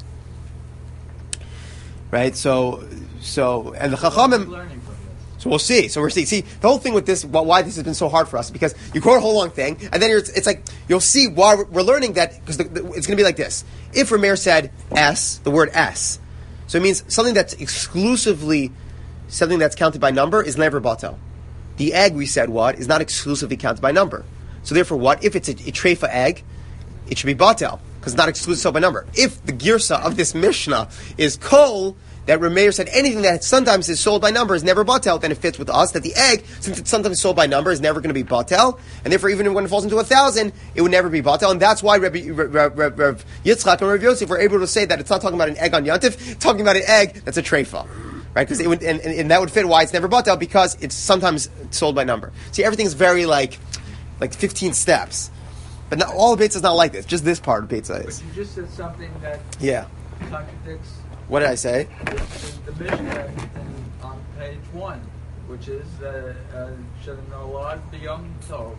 right? So, so and the chachamim. So we'll see. So we're see. See the whole thing with this. Why this has been so hard for us? Because you quote a whole long thing, and then you're, it's like you'll see why we're, we're learning that because it's going to be like this. If Rameir said S, the word S, so it means something that's exclusively something that's counted by number is never batel. The egg we said what is not exclusively counted by number. So therefore, what if it's a, a treifa egg? it should be batel because it's not exclusive sold by number. If the girsa of this Mishnah is kol, that Rameir said anything that sometimes is sold by number is never batel, then it fits with us that the egg, since it's sometimes sold by number, is never going to be batel, and therefore even when it falls into a thousand, it would never be batel, and that's why Rabbi, Rav, Rav, Rav Yitzchak and Rav Yosef were able to say that it's not talking about an egg on Yantif, it's talking about an egg that's a treifa. Right, because it would, and, and, and that would fit why it's never batel, because it's sometimes sold by number. See, everything's very like, like fifteen steps, but not, all of Beitza is not like this. Just this part of Beitza is. But you just said something that Yeah. contradicts What did I say? the, the Mishnah in, on page one, which is uh, uh, Shenalad B'Yom Tov.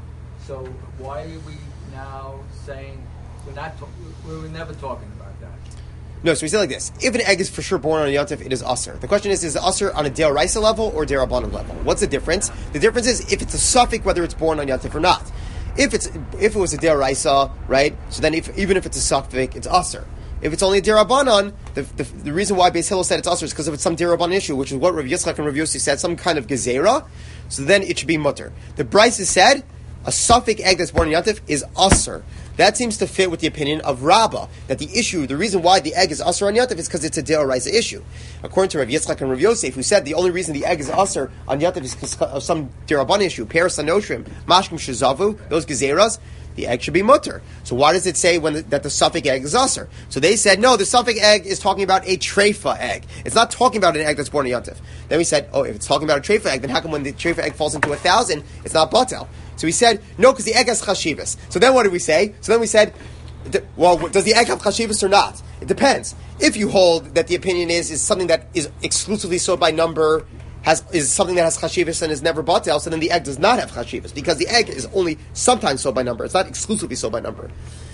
So why are we now saying we're not? To- we were never talking about that. No, so we say like this. If an egg is for sure born on a Yontif, it is Usr. The question is, is it Usr on a Deoraisa level or Derabbanan level? What's the difference? The difference is if it's a suffix, whether it's born on Yontif or not. If it's if it was a Deoraisa, right, so then if, even if it's a suffix, it's Usr. If it's only a Derabbanan, the, the, the reason why Beis Hillel said it's Usr is because if it's some Derabbanan issue, which is what Rav Yitzchak and Rav Yossi said, some kind of Gezerah, so then it should be Mutter. The Bryce said, a suffix egg that's born on Yontif is Usr. That seems to fit with the opinion of Rabbah, that the issue, the reason why the egg is Asr on Yantif is because it's a Deoraisa issue. According to Rav Yitzchak and Rav Yosef, who said the only reason the egg is Asr on Yantif is because of some Derabban issue, Peres Anoshrim, Mashkim Shazavu, those Gezeras, the egg should be mutter. So why does it say when the, that the suffix egg is Asr? So they said, no, the suffix egg is talking about a treifa egg. It's not talking about an egg that's born on Yantif. Then we said, oh, if it's talking about a treifa egg, then how come when the treifa egg falls into a thousand, it's not batel? So we said, no, because the egg has chashivas. So then what did we say? So then we said, well, does the egg have chashivas or not? It depends. If you hold that the opinion is is something that is exclusively sold by number, has is something that has chashivas and is never batel, so then the egg does not have chashivas, because the egg is only sometimes sold by number. It's not exclusively sold by number.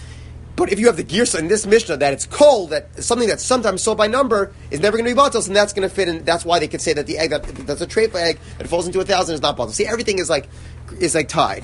But if you have the girsa in this Mishnah that it's kol, that something that's sometimes sold by number is never going to be batel, and that's going to fit in. That's why they could say that the egg that that's a treifa egg that falls into a thousand is not batel. See, everything is like is like tied.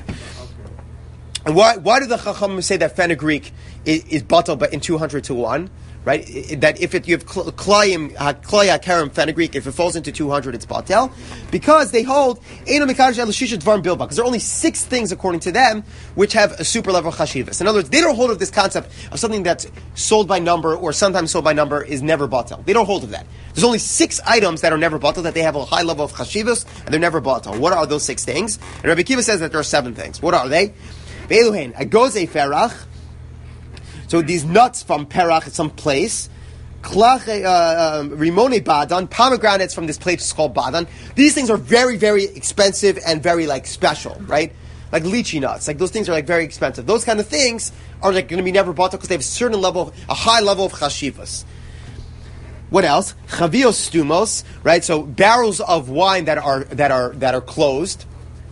And why why do the Chacham say that fenugreek is, is batel but in two hundred to one? Right? I, that if it, you have klayim, klaya karam fenugreek, if it falls into two hundred, it's batel. Because they hold, because there are only six things, according to them, which have a super level chashivas. In other words, they don't hold of this concept of something that's sold by number or sometimes sold by number is never batel. They don't hold of that. There's only six items that are never batel, that they have a high level of chashivas, and they're never batel. What are those six things? And Rabbi Kiva says that there are seven things. What are they? Ve'eluhein, agoze ferach. So these nuts from Perach, some place, Klach, uh, um, Rimone Badan, pomegranates from this place called Badan. These things are very, very expensive and very like special, right? Like lychee nuts, like those things are like very expensive. Those kind of things are like going to be never bought because they have a certain level, a high level of chashivas. What else? Chavios stumos, right? So barrels of wine that are that are that are closed.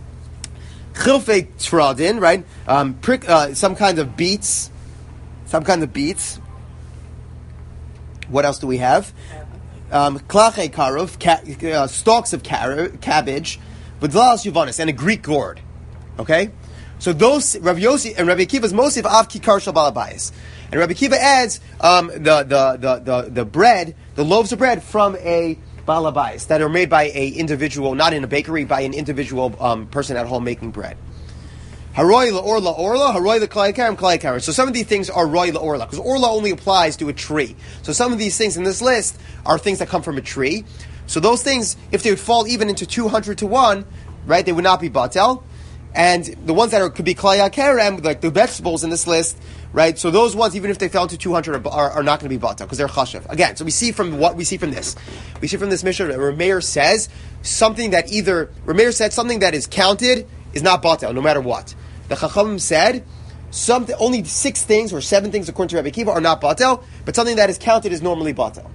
Chilfe tradin, right? Um, prick, uh, some kind of beets. Some kind of beets. What else do we have? Um, Klache karov, ca- uh, stalks of car- cabbage, v'dlalas yuvanis, and a Greek gourd. Okay? So those, Rabbi Yossi and Rabbi Akiva's mosif av kikar shel balabayis. And Rabbi Akiva adds um, the, the, the, the, the bread, the loaves of bread from a balabayis that are made by a individual, not in a bakery, by an individual um, person at home making bread. Haroy la'or la'orla, haroy la'klai karam, klai karam. So some of these things are roy la'orla, because orla only applies to a tree. So some of these things in this list are things that come from a tree. So those things, if they would fall even into two hundred to one, right, they would not be batel. And the ones that are, could be klai karam, like the vegetables in this list, right, so those ones, even if they fell into two hundred, are, are not going to be batel, because they're chashav. Again, so we see from what we see from this. We see from this Mishnah that Rameir says something that either, Rameir said something that is counted is not batel, no matter what. The Chachamim said something, only six things or seven things according to Rabbi Akiva are not batel, but something that is counted is normally batel,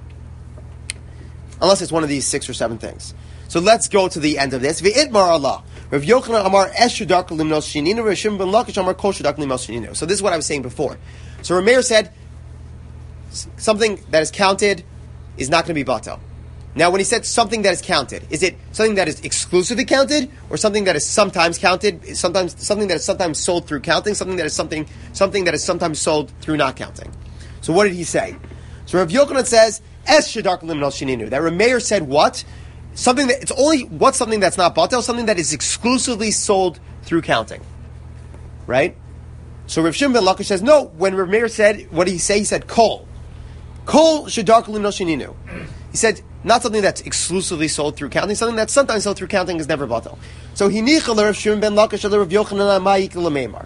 unless it's one of these six or seven things. So let's go to the end of this. V'itmar Allah. Rav Yochanan Amar Es Shudar Limnos Shininu. Rav Shimon ben Lakish Amar Kol Shudar Limnos Shininu. So this is what I was saying before. So Rameir said something that is counted is not going to be batel. Now, when he said something that is counted, is it something that is exclusively counted, or something that is sometimes counted, sometimes something that is sometimes sold through counting, something that is something something that is sometimes sold through not counting? So, what did he say? So, Rav Yochanan says Es Shadar Limnal Shininu. That Rameir said what? Something that it's only what's something that's not batel, something that is exclusively sold through counting, right? So Rav Shimon ben Lakish says, no, when Rav Meir said, what did he say? He said, kol. Kol shedarkul inoshininu. He said, not something that's exclusively sold through counting, something that's sometimes sold through counting is never batel. So he nichal Rav Shimon ben Lakish Rav Yochanan ma'ikil lemeimar.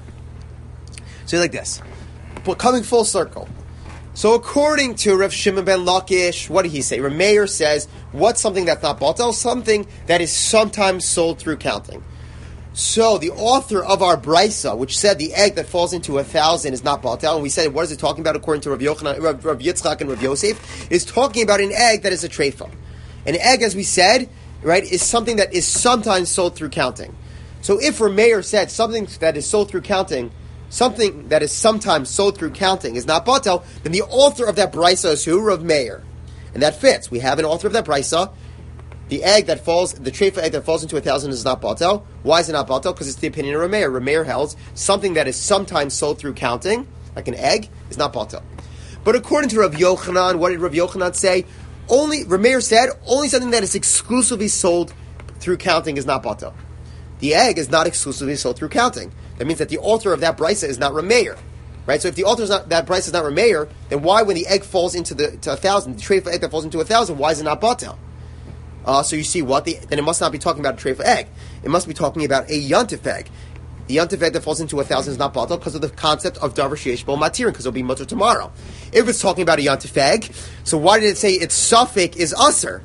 So like this, but coming full circle. So according to Rav Shimon ben Lakish, what did he say? Rav Meir says, what's something that's not batel? Something that is sometimes sold through counting. So the author of our brisa, which said the egg that falls into a thousand is not batel, and we said, what is it talking about according to Rav Yochanan, Rav, Rav Yitzchak and Rav Yosef, is talking about an egg that is a treifa. An egg, as we said, right, is something that is sometimes sold through counting. So if Rav Meir said something that is sold through counting, something that is sometimes sold through counting is not batel, then the author of that brisa is who? Rav Meir. And that fits. We have an author of that brisa. The egg that falls, the treifa egg that falls into a thousand is not batel. Why is it not batel? Because it's the opinion of Rav Meir. Rav Meir holds something that is sometimes sold through counting, like an egg, is not batel. But according to Rav Yochanan, what did Rav Yochanan say? Only Rav Meir said only something that is exclusively sold through counting is not batel. The egg is not exclusively sold through counting. That means that the author of that brisa is not Rav Meir. Right? So if the author is not, that brisa is not Rav Meir, then why, when the egg falls into the to a thousand, the treifa egg that falls into a thousand, why is it not batel? Uh, so you see what? The, then it must not be talking about a treifa egg. It must be talking about a yontif egg. The yontif egg that falls into a thousand is not batel because of the concept of davar sheyesh bo matirin, because it'll be mutter tomorrow. If it's talking about a yontif egg, so why did it say its suffix is usher?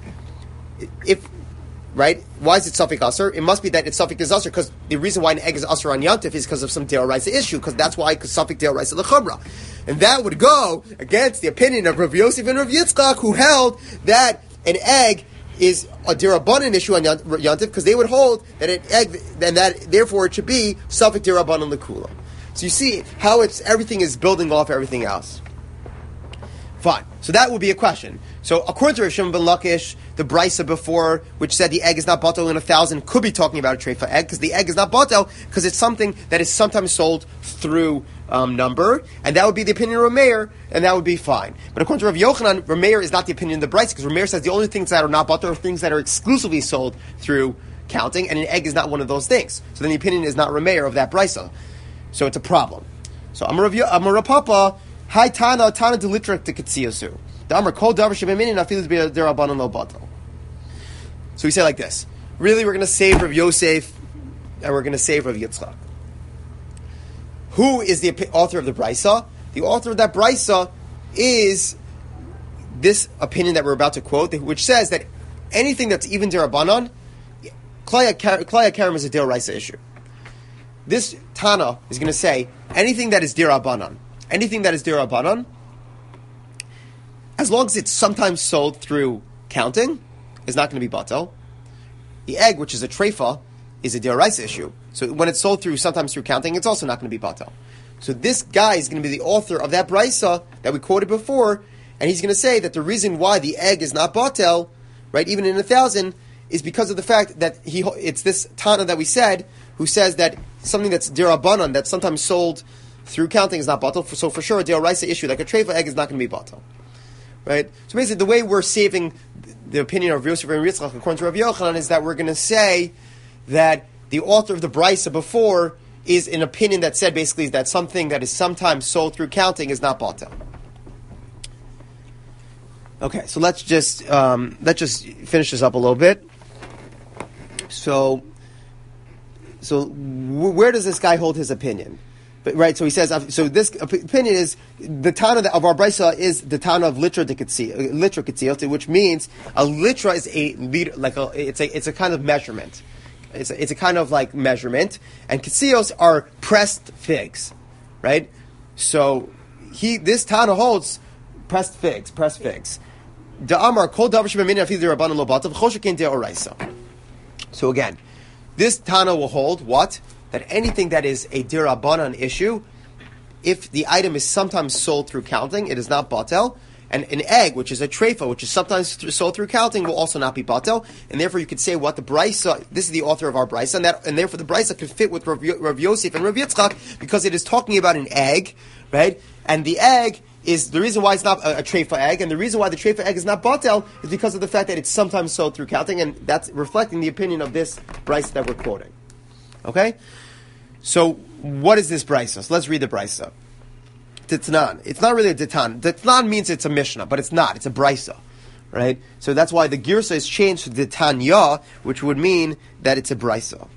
If Right? Why is it suffix usher? It must be that its suffix is usher because the reason why an egg is usher on yontif is because of some deoraisa issue, because that's why it's suffix deoraisa lechumra. And that would go against the opinion of Rav Yosef and Rav Yitzchak, who held that an egg is a dirabanan issue on yontif, because they would hold that an egg, and that therefore it should be suffix dirabanan lekula. So you see how it's everything is building off everything else. Fine. So that would be a question. So according to Rav Shimon ben Lakish, the brisa before, which said the egg is not batel in a thousand, could be talking about a treifa egg, because the egg is not batel because it's something that is sometimes sold through um, number, and that would be the opinion of Rav Meir, and that would be fine. But according to Rav Yochanan, Rav Meir is not the opinion of the brisa, because Rav Meir says the only things that are not batel are things that are exclusively sold through counting, and an egg is not one of those things. So then the opinion is not Rav Meir of that brisa. So it's a problem. So I'm a Rav Papa. Hi Tana, Tana delitrak de Ketziyosu. Damar kol davar shebeminin afilu derabanan lo batel. So we say like this. Really, we're going to save Rav Yosef, and we're going to save Rav Yitzchak. Who is the author of the brisa? The author of that brisa is this opinion that we're about to quote, which says that anything that's even derabanan, klaya karam is a deraisa issue. This Tana is going to say anything that is derabanan. Anything that is derabanan, as long as it's sometimes sold through counting, is not going to be batel. The egg, which is a treifa, is a deraisa issue. So when it's sold through sometimes through counting, it's also not going to be batel. So this guy is going to be the author of that brisa that we quoted before, and he's going to say that the reason why the egg is not batel, right, even in a thousand, is because of the fact that he it's this Tana that we said, who says that something that's derabanan, that's sometimes sold through counting, is not batel. So for sure, a deoraisa issue like a treifa egg is not going to be batel, right? So basically, the way we're saving the opinion of Yosef and Yitzchak according to Rav Yochanan is that we're going to say that the author of the brisa before is an opinion that said basically that something that is sometimes sold through counting is not batel. Okay, so let's just um, let's just finish this up a little bit. So, so w- where does this guy hold his opinion? But, right, so he says, so this opinion is, the Tana of our brisa is the Tana of litra de litra ketziot, which means a litra is a liter, like a, it's a, it's a kind of measurement. It's a, it's a kind of like measurement, and ketzios are pressed figs, right? So he, this Tana holds pressed figs, pressed figs. Da'amar kol davar shebeminin afilu derabanan lo batel v'choshekin deoraisa. So again, this Tana will hold what? That anything that is a dirabanan issue, if the item is sometimes sold through counting, it is not batel. And an egg, which is a treifa, which is sometimes th- sold through counting, will also not be batel. And therefore, you could say what the brisa. This is the author of our brisa, and that, and therefore the brisa could fit with Rav, Rav Yosef and Rav Yitzchak because it is talking about an egg, right? And the egg is the reason why it's not a, a treifa egg, and the reason why the treifa egg is not batel is because of the fact that it's sometimes sold through counting, and that's reflecting the opinion of this brisa that we're quoting. Okay, so what is this brisa? So let's read the brisa. Ditnan. It's not really a ditan. Ditnan means it's a mishnah, but it's not. It's a brisa, right? So that's why the girsa is changed to ditanya, which would mean that it's a brisa.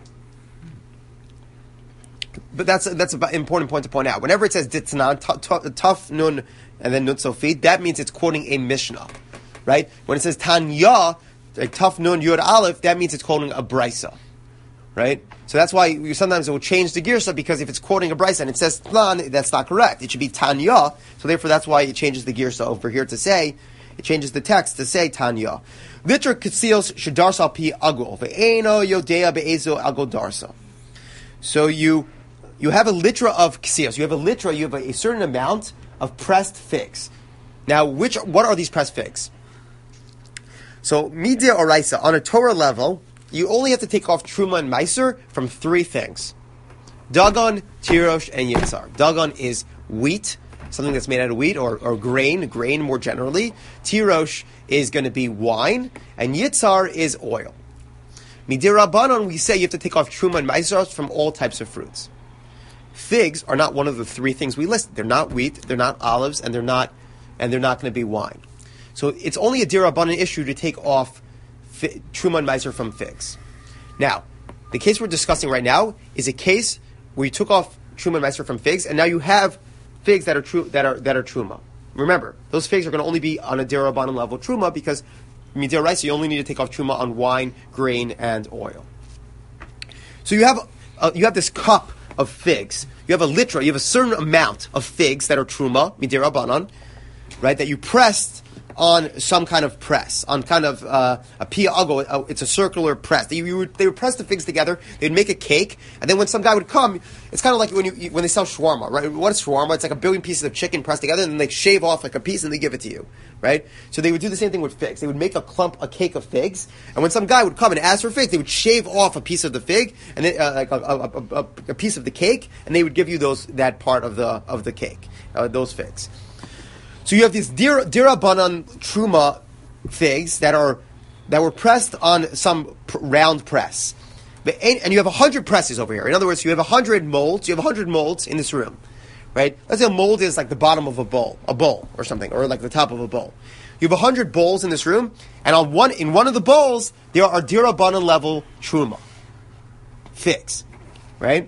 But that's that's an important point to point out. Whenever it says ditnan, tough nun, and then nun sofit, that means it's quoting a mishnah, right? When it says tanya, like tough nun yud aleph, that means it's quoting a brisa, right? So that's why you, sometimes it will change the girsa, because if it's quoting a brisa and it says tlan, that's not correct. It should be tanya. So therefore, that's why it changes the girsa over here to say, it changes the text to say tanya. Litra katsios shadarsa pi agul ve'eno yodea be'ezo agul darsa. So you you have a litra of ksios. You have a litra. You have a, a certain amount of pressed figs. Now, which what are these pressed figs? So midya oraisa on a Torah level, you only have to take off truma and meiser from three things: dagon, tirosh, and yitzar. Dagon is wheat, something that's made out of wheat or, or grain, grain more generally. Tirosh is going to be wine, and yitzar is oil. Midirabanan, we say you have to take off truma and meiser from all types of fruits. Figs are not one of the three things we listed. They're not wheat, they're not olives, and they're not and they're not going to be wine. So it's only a dirabanan issue to take off fi- truma and meiser from figs. Now, the case we're discussing right now is a case where you took off truma and meiser from figs, and now you have figs that are true that are that are truma. Remember, those figs are going to only be on a dirabanan level truma, because midiraisa you only need to take off truma on wine, grain, and oil. So you have uh, you have this cup of figs. You have a litra. You have a certain amount of figs that are truma midirabanan, right? That you pressed on some kind of press, on kind of uh, a pia ago. It's a circular press. They, you would, they would press the figs together. They'd make a cake, and then when some guy would come, it's kind of like when you when they sell shawarma, right? What is shawarma? It's like a billion pieces of chicken pressed together, and then they shave off like a piece and they give it to you, right? So they would do the same thing with figs. They would make a clump, a cake of figs, and when some guy would come and ask for figs, they would shave off a piece of the fig and then, uh, like a, a, a, a piece of the cake, and they would give you those that part of the of the cake, uh, those figs. So you have these dira, dirabanan truma figs that are that were pressed on some pr- round press, but, and you have a hundred presses over here. In other words, you have a hundred molds. You have a hundred molds in this room, right? Let's say a mold is like the bottom of a bowl, a bowl or something, or like the top of a bowl. You have a hundred bowls in this room, and on one in one of the bowls there are dirabanan level truma figs, right?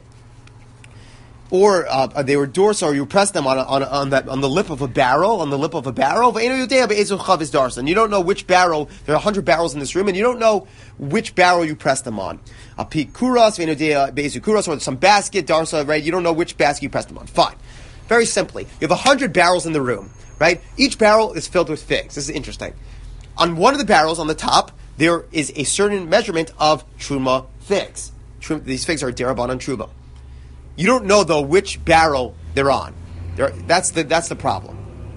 Or uh, they were dorsal, or you press them on a, on a, on that on the lip of a barrel, on the lip of a barrel. And you don't know which barrel. There are a hundred barrels in this room, and you don't know which barrel you press them on. A pikuras, kuras, or some basket, darsa, right? You don't know which basket you press them on. Fine. Very simply, you have a hundred barrels in the room, right? Each barrel is filled with figs. This is interesting. On one of the barrels, on the top, there is a certain measurement of truma figs. Truma, these figs are dirabanan truma. You don't know though which barrel they're on. They're, that's the that's the problem.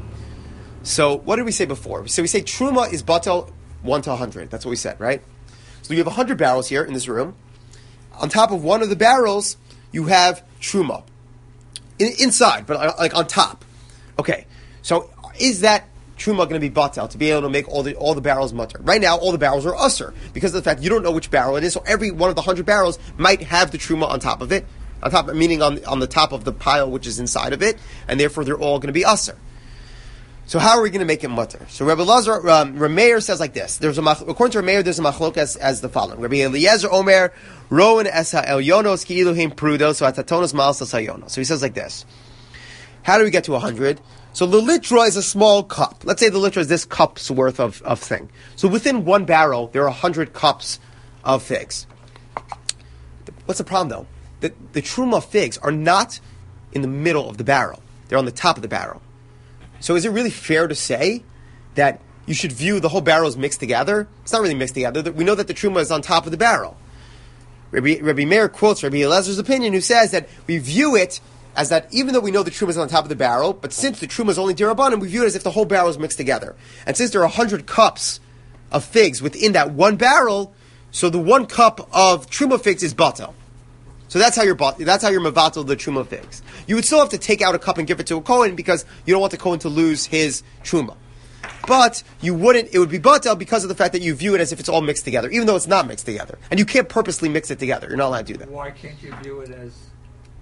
So what did we say before? So we say truma is batel one to a hundred. That's what we said, right? So you have a hundred barrels here in this room. On top of one of the barrels, you have truma in, inside, but like on top. Okay, so is that truma going to be batel to be able to make all the all the barrels mutter? Right now, all the barrels are usser because of the fact you don't know which barrel it is. So every one of the hundred barrels might have the truma on top of it. On top, meaning on on the top of the pile which is inside of it, and therefore they're all going to be usser. So how are we going to make it mutter? So Rabbi Lazar, um, Rameir says like this. There's a according to Rameir, there's a machlok as, as the following. Rabbi Eliezer Omer Rowan es ha'elyonos ki Elohim prudos so atatonos malas hayonos. So he says like this. How do we get to a hundred? So the litra is a small cup. Let's say the litra is this cup's worth of, of thing. So within one barrel, there are a hundred cups of figs. What's the problem though? The, the truma figs are not in the middle of the barrel. They're on the top of the barrel. So is it really fair to say that you should view the whole barrel as mixed together? It's not really mixed together. We know that the truma is on top of the barrel. Rabbi, Rabbi Meir quotes Rabbi Elazar's opinion, who says that we view it as that even though we know the truma is on top of the barrel, but since the truma is only dirabanan, we view it as if the whole barrel is mixed together. And since there are a hundred cups of figs within that one barrel, so the one cup of truma figs is batel. So that's how you're that's how you're mavatal the truma figs. You would still have to take out a cup and give it to a kohen because you don't want the kohen to lose his truma. But you wouldn't. It would be batel because of the fact that you view it as if it's all mixed together, even though it's not mixed together, and you can't purposely mix it together. You're not allowed to do that. Why can't you view it as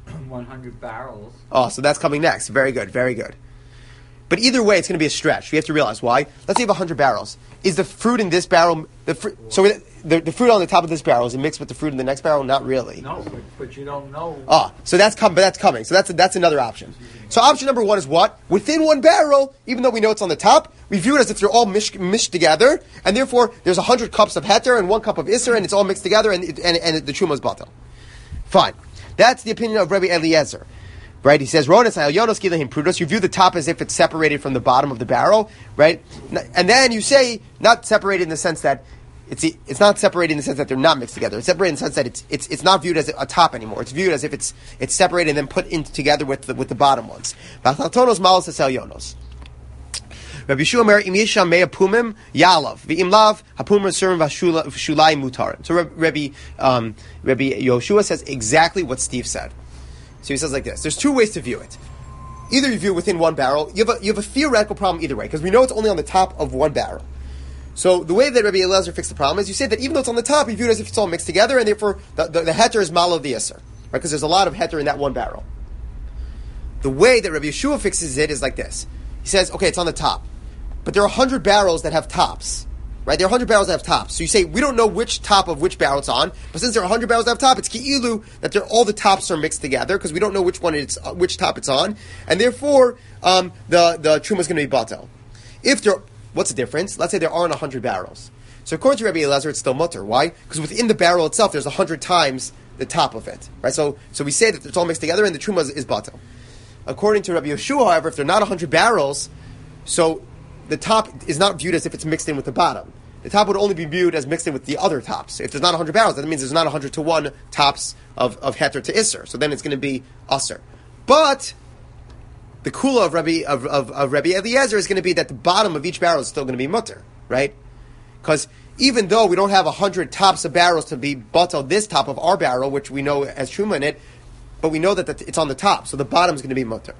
one hundred barrels. Oh, so that's coming next. Very good, very good. But either way, it's going to be a stretch. We have to realize why. Let's say you have one hundred barrels. Is the fruit in this barrel, the fr- so the, the fruit on the top of this barrel, is it mixed with the fruit in the next barrel? Not really. No, but, but you don't know. Ah, so that's com- but that's coming. So that's that's another option. So option number one is what? Within one barrel, even though we know it's on the top, we view it as if they're all mish- mished together, and therefore there's one hundred cups of heter and one cup of isser, and it's all mixed together, and, and, and the truma is batel. Fine. That's the opinion of Rabbi Eliezer. Right? He says, Ronas Yonos Gilahim Prudos. You view the top as if it's separated from the bottom of the barrel, right? And then you say, not separated in the sense that it's it's not separated in the sense that they're not mixed together. It's separated in the sense that it's it's it's not viewed as a top anymore. It's viewed as if it's it's separated and then put in together with the with the bottom ones. Bachaltonos malos Yonos. Rabbi Yeshua Mer im yesham mea pumim yalav v'im lav hapumim surim v'shulai mutarim. So Rabbi um, Rabbi Yoshua says exactly what Steve said. So he says like this: there's two ways to view it. Either you view it within one barrel. You have a, you have a theoretical problem either way, because we know it's only on the top of one barrel. So the way that Rabbi Eliezer fixed the problem is you say that even though it's on the top, you view it as if it's all mixed together, and therefore the, the, the heter is malo the iser, right? Because there's a lot of heter in that one barrel. The way that Rabbi Yeshua fixes it is like this: he says, okay, it's on the top, but there are one hundred barrels that have tops. Right, there are one hundred barrels that have tops. So you say, we don't know which top of which barrel it's on, but since there are one hundred barrels that have top, it's ki'ilu that they're, all the tops are mixed together, because we don't know which one it's, uh, which top it's on, and therefore, um, the, the truma is going to be batel. If there, what's the difference? Let's say there aren't one hundred barrels. So according to Rabbi Eliezer, it's still mutter. Why? Because within the barrel itself, there's one hundred times the top of it. Right, so, so we say that it's all mixed together, and the truma is, is batel. According to Rabbi Yeshua, however, if they're not one hundred barrels, so the top is not viewed as if it's mixed in with the bottom. The top would only be viewed as mixed in with the other tops. If there's not one hundred barrels, that means there's not one hundred to one tops of, of heter to isser. So then it's going to be usser. But the kula of Rabbi of, of, of Rabbi Eliezer is going to be that the bottom of each barrel is still going to be mutter, right? Because even though we don't have one hundred tops of barrels to be batel, this top of our barrel, which we know has truma in it, but we know that the, it's on the top, so the bottom is going to be mutter.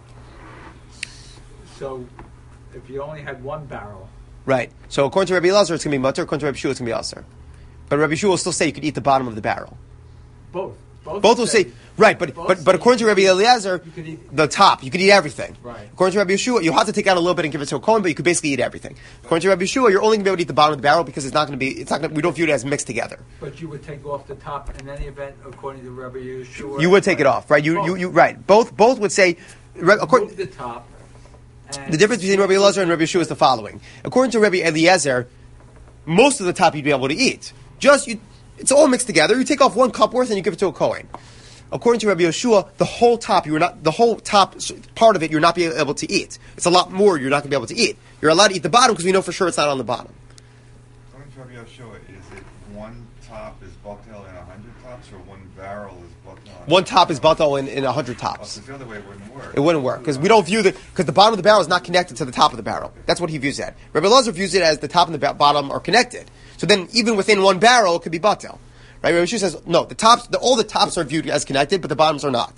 So if you only had one barrel. Right. So according to Rabbi Elazar, it's going to be mutter. According to Rabbi Shua, it's going to be aser. But Rabbi Shua will still say you could eat the bottom of the barrel. Both. Both, Both will say, right, but but, but according to Rabbi Eliezer, the top, you could eat everything. Right. According to Rabbi Yeshua, you'll have to take out a little bit and give it to a Kohen, but you could basically eat everything. According to Rabbi Yeshua, you're only going to be able to eat the bottom of the barrel because it's not going to be, it's not going to, we don't view it as mixed together. But you would take off the top in any event, according to Rabbi Yeshua. You would take it off, right? You, you, you, right. Both, both would say, according Move the top. The difference between Rabbi Elazar and Rabbi Yeshua is the following. According to Rabbi Eliezer, most of the top you'd be able to eat. Just, you, it's all mixed together. You take off one cup worth and you give it to a Kohen. According to Rabbi Yeshua, the whole top, you are not, the whole top part of it, you're not be able to eat. It's a lot more you're not going to be able to eat. You're allowed to eat the bottom because we know for sure it's not on the bottom. According to Rabbi Yeshua, is it one top is batel in a hundred tops, or one barrel is batel? One top is batel in, in a hundred Oh, tops. so the other way wouldn't work. It wouldn't work because we don't view the because the bottom of the barrel is not connected to the top of the barrel. That's what he views it. Rabbi Elazar views it as the top and the ba- bottom are connected. So then, even within one barrel, it could be batel. Right? Rabbi Yeshua says no. The tops, the, all the tops are viewed as connected, but the bottoms are not.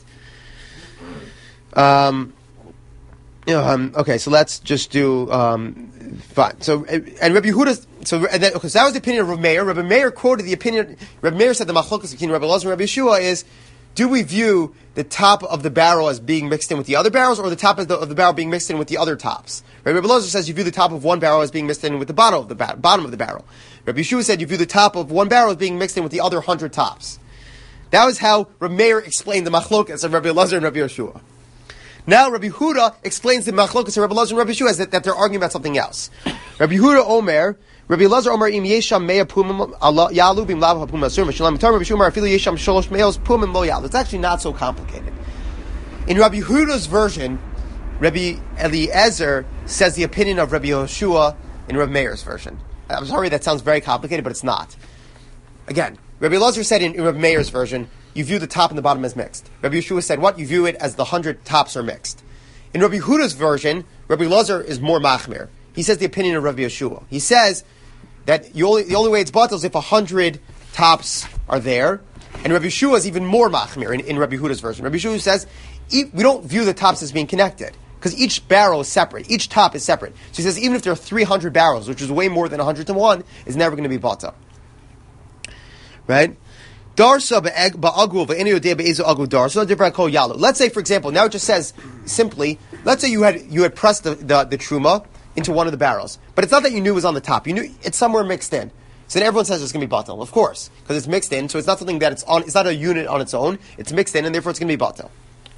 Um. You know, um, okay, so let's just do um, fine. So and Rabbi Yehuda, so and then okay, so that was the opinion of Rabbi Meir. Rabbi Meir quoted the opinion. Rabbi Meir said the machlokas between Rabbi Elazar and Rabbi Yeshua is: do we view the top of the barrel as being mixed in with the other barrels, or the top of the, of the barrel being mixed in with the other tops? Right? Rabbi Elazar says you view the top of one barrel as being mixed in with the bottom of the ba- bottom of the barrel. Rabbi Yeshua said you view the top of one barrel as being mixed in with the other hundred tops. That was how Rabbi Meir explained the machlokas of Rabbi Elazar and Rabbi Yeshua. Now Rabbi Yehuda explains the machlokas of Rabbi Elazar and Rabbi Yeshua as that, that they're arguing about something else. Rabbi Yehuda Omer, Rabbi Elazar Omer im yesham mea pumim yalu bim lav hapum asur mishalam mitar Rabbi Yeshua afilu yesham sholosh meos pumim lo yalu. It's actually not so complicated. In Rabbi Yehuda's version, Rabbi Eliezer says the opinion of Rabbi Yeshua in Rabbi Meir's version. I'm sorry that sounds very complicated, but it's not. Again, Rabbi Elazar said in, in Rabbi Meir's version, you view the top and the bottom as mixed. Rabbi Yeshua said what? You view it as the hundred tops are mixed. In Rabbi Yehuda's version, Rabbi Elazar is more machmir. He says the opinion of Rabbi Yeshua. He says that you only, the only way it's batel is if a hundred tops are there. And Rabbi Yeshua is even more machmir in, in Rabbi Yehuda's version. Rabbi Yeshua says e- we don't view the tops as being connected because each barrel is separate. Each top is separate. So he says even if there are three hundred barrels, which is way more than one hundred to one, is never going to be batel. Right? Darsa ba'agul v'enu yodei be'ezu agul darsa divrei kol yalu. Let's say, for example, now it just says simply. Let's say you had you had pressed the, the, the truma into one of the barrels, but it's not that you knew it was on the top. You knew it's somewhere mixed in. So then everyone says it's going to be batel, of course, because it's mixed in. So it's not something that it's on. It's not a unit on its own. It's mixed in, and therefore it's going to be batel.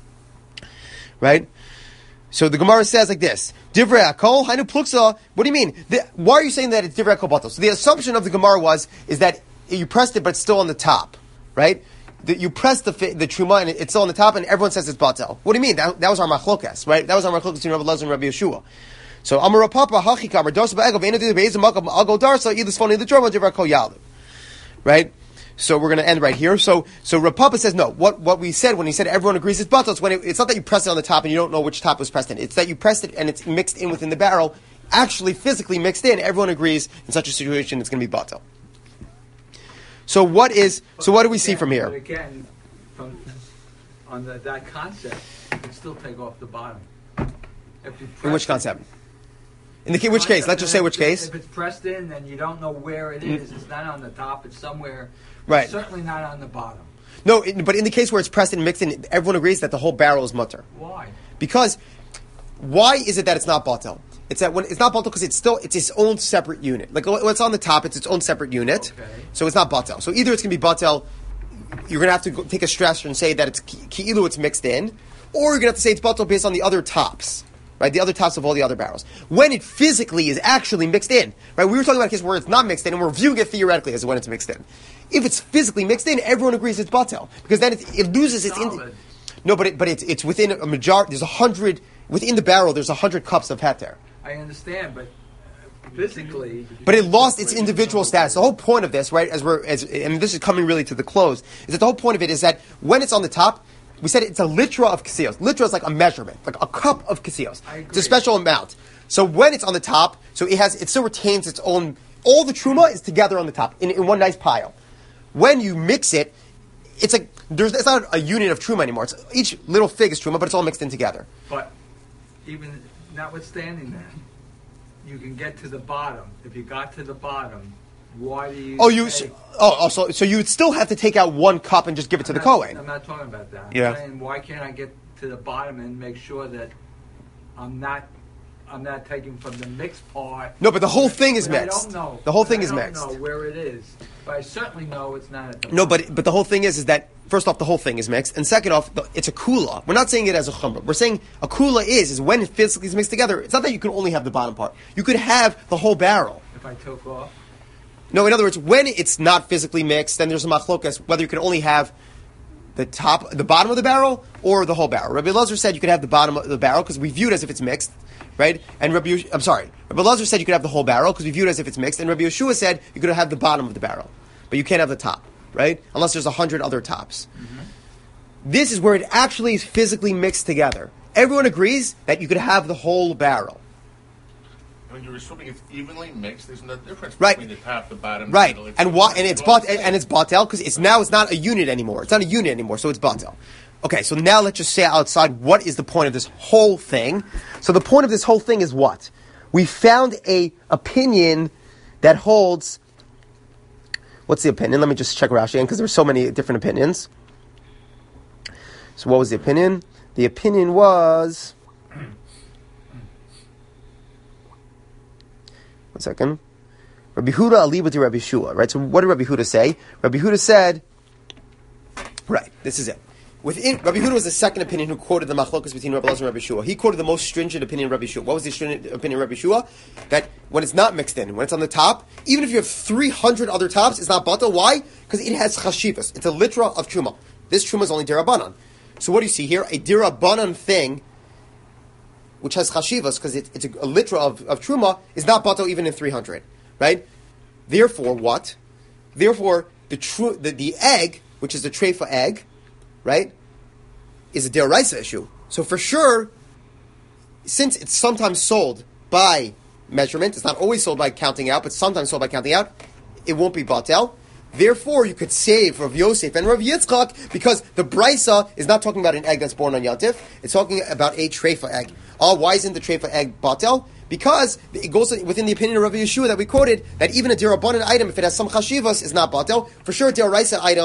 Right? So the Gemara says like this: Divrei Akol Hainu Pluksa. What do you mean? The, why are you saying that it's Divrei Akol batel? So the assumption of the Gemara was is that you pressed it, but it's still on the top, right? The, you press the the truma and it's still on the top, and everyone says it's batel. What do you mean? That, that was our machlokas, right? That was our machlokas between Rabbi Elazar and Rabbi Yeshua. So Amar Papa Hachikam Darsa Ba'egel Ve'enu Divrei Be'ezim Makam Agol Darsa Idus Foni the Droma Divrei Akol Yalu, right? So we're going to end right here. So so Rav Papa says no. What what we said when he said everyone agrees it's batel, it's when it, it's not that you press it on the top and you don't know which top was pressed in. It's that you pressed it and it's mixed in within the barrel, actually physically mixed in. Everyone agrees in such a situation it's going to be batel. So what is so what do we see from here? But again, from, on the, that concept, you can still take off the bottom. If you In which press concept? In the which case? Let's just say which case. If it's pressed in, then you don't know where it is. It's not on the top. It's somewhere. Right. It's certainly not on the bottom. No, it, but in the case where it's pressed and mixed in, everyone agrees that the whole barrel is mutter. Why? Because why is it that it's not batel? It's that when it's not batel because it's still it's its own separate unit. Like what's on the top, it's its own separate unit. Okay. So it's not batel. So either it's going to be batel. You're going to have to go, take a stress and say that it's ki'ilu it's mixed in, or you're going to have to say it's batel based on the other tops. Right, the other tops of all the other barrels. When it physically is actually mixed in, right? We were talking about a case where it's not mixed in, and we're viewing it theoretically as when it's mixed in. If it's physically mixed in, everyone agrees it's batel because then it, it loses its. In, no, but it, but it's it's within a majority. There's a hundred within the barrel. There's a hundred cups of heter. I understand, but physically. But it lost its individual status. The whole point of this, right? As we're as and this is coming really to the close, is that the whole point of it is that when it's on the top. We said it's a litra of kasios. Litra is like a measurement, like a cup of kasios. It's a special amount. So when it's on the top, so it has, it still retains its own. All the truma is together on the top in, in one nice pile. When you mix it, it's like there's it's not a unit of truma anymore. It's each little fig is truma, but it's all mixed in together. But even notwithstanding that, you can get to the bottom. If you got to the bottom. Why do you? Oh, you. Take, oh, oh, so so you would still have to take out one cup and just give it to I'm the not, Kohen. I'm not talking about that. I'm Yeah. saying, why can't I get to the bottom and make sure that I'm not, I'm not taking from the mixed part? No, but the whole thing is But mixed. I don't know. The whole But thing I is don't mixed. know where it is, but I certainly know it's not at the. No, bottom. but but the whole thing is is that first off the whole thing is mixed, and second off the, it's a kula. We're not saying it as a chumrah. We're saying a kula is is when it physically is mixed together. It's not that you can only have the bottom part. You could have the whole barrel. If I took off. No, in other words, when it's not physically mixed, then there's a machlokas whether you can only have the top, the bottom of the barrel, or the whole barrel. Rabbi Elazar said you could have the bottom of the barrel because we view it as if it's mixed, right? And Rabbi, I'm sorry, Rabbi Elazar said you could have the whole barrel because we view it as if it's mixed, and Rabbi Yeshua said you could have the bottom of the barrel, but you can't have the top, right? Unless there's a hundred other tops. Mm-hmm. This is where it actually is physically mixed together. Everyone agrees that you could have the whole barrel. When you're assuming it's evenly mixed, there's no difference Right. between the top, the bottom, Right, the middle. and why? And it's bot, and it's batel because it's now it's not a unit anymore. It's not a unit anymore, so it's batel. Okay, so now let's just say outside what is the point of this whole thing. So the point of this whole thing is what? We found a opinion that holds. What's the opinion? Let me just check Rashi again because there's so many different opinions. So what was the opinion? The opinion was. One second. Rabbi Huda aliba to Rabbi Shua, right? So what did Rabbi Huda say? Rabbi Huda said, right, this is it. Within Rabbi Huda was the second opinion who quoted the machlokas between Rabbi Elazar and Rabbi Shua. He quoted the most stringent opinion of Rabbi Shua. What was the stringent opinion of Rabbi Shua? That when it's not mixed in, when it's on the top, even if you have three hundred other tops, it's not batel. Why? Because it has chashivas. It's a litra of truma. This truma is only dirabanan. So what do you see here? A dirabanan thing which has chashivas, because it, it's a, a litra of, of truma, is not batel even in three hundred, right? Therefore, what? Therefore, the, tru, the the egg, which is the treifa egg, right, is a deraisa issue. So for sure, since it's sometimes sold by measurement, it's not always sold by counting out, but sometimes sold by counting out, it won't be batel. Therefore, you could save Rav Yosef and Rav Yitzchak because the brisa is not talking about an egg that's born on Yantif. It's talking about a treifa egg. Oh, why isn't the treifa egg batel? Because it goes within the opinion of Rav Yeshua that we quoted that even a dirabanan item, if it has some chashivas, is not batel. For sure, a deraisa item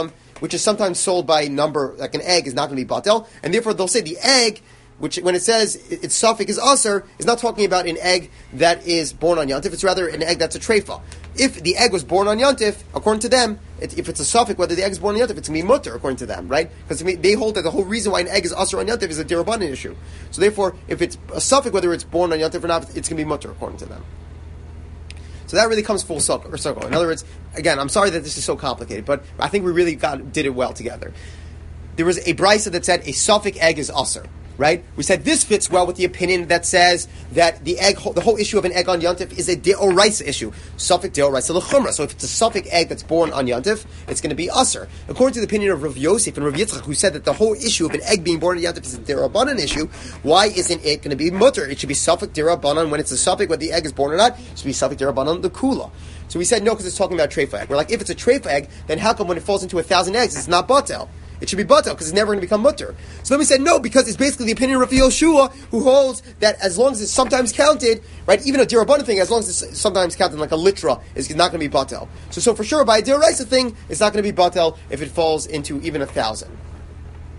which is sometimes sold by number, like an egg, is not going to be batel, and therefore they'll say the egg, which when it says its suffix is aser, is not talking about an egg that is born on Yontif, it's rather an egg that's a treifa. If the egg was born on Yontif, according to them, it, if it's a suffix, whether the egg is born on Yontif, it's going to be mutter, according to them, right? Because they hold that the whole reason why an egg is aser on Yontif is a dirabanan issue. So therefore, if it's a suffix, whether it's born on Yontif or not, it's going to be mutter, according to them. So that really comes full circle. In other words, again, I'm sorry that this is so complicated, but I think we really got did it well together. There was a brisa that said a suffix egg is aser. Right? We said this fits well with the opinion that says that the egg, the whole issue of an egg on Yontif is a deoraisa issue. Suffix deoraisa l'chumra. So if it's a suffix egg that's born on Yontif, it's going to be aser. According to the opinion of Rav Yosef and Rav Yitzchak, who said that the whole issue of an egg being born on Yontif is a derabanan issue, why isn't it going to be mutter? It should be suffix derabanan when it's a suffix, whether the egg is born or not. It should be suffix derabanan the kula. So we said no, because it's talking about treifa egg. We're like, if it's a treifa egg, then how come when it falls into a thousand eggs, it's not batel? It should be batel because it's never going to become mutter. So then we said no, because it's basically the opinion of Rav Yoshua, who holds that as long as it's sometimes counted, right, even a dirabanan thing, as long as it's sometimes counted like a litra, is not going to be batel. So, so for sure, by a diraisa thing, it's not going to be batel if it falls into even a thousand.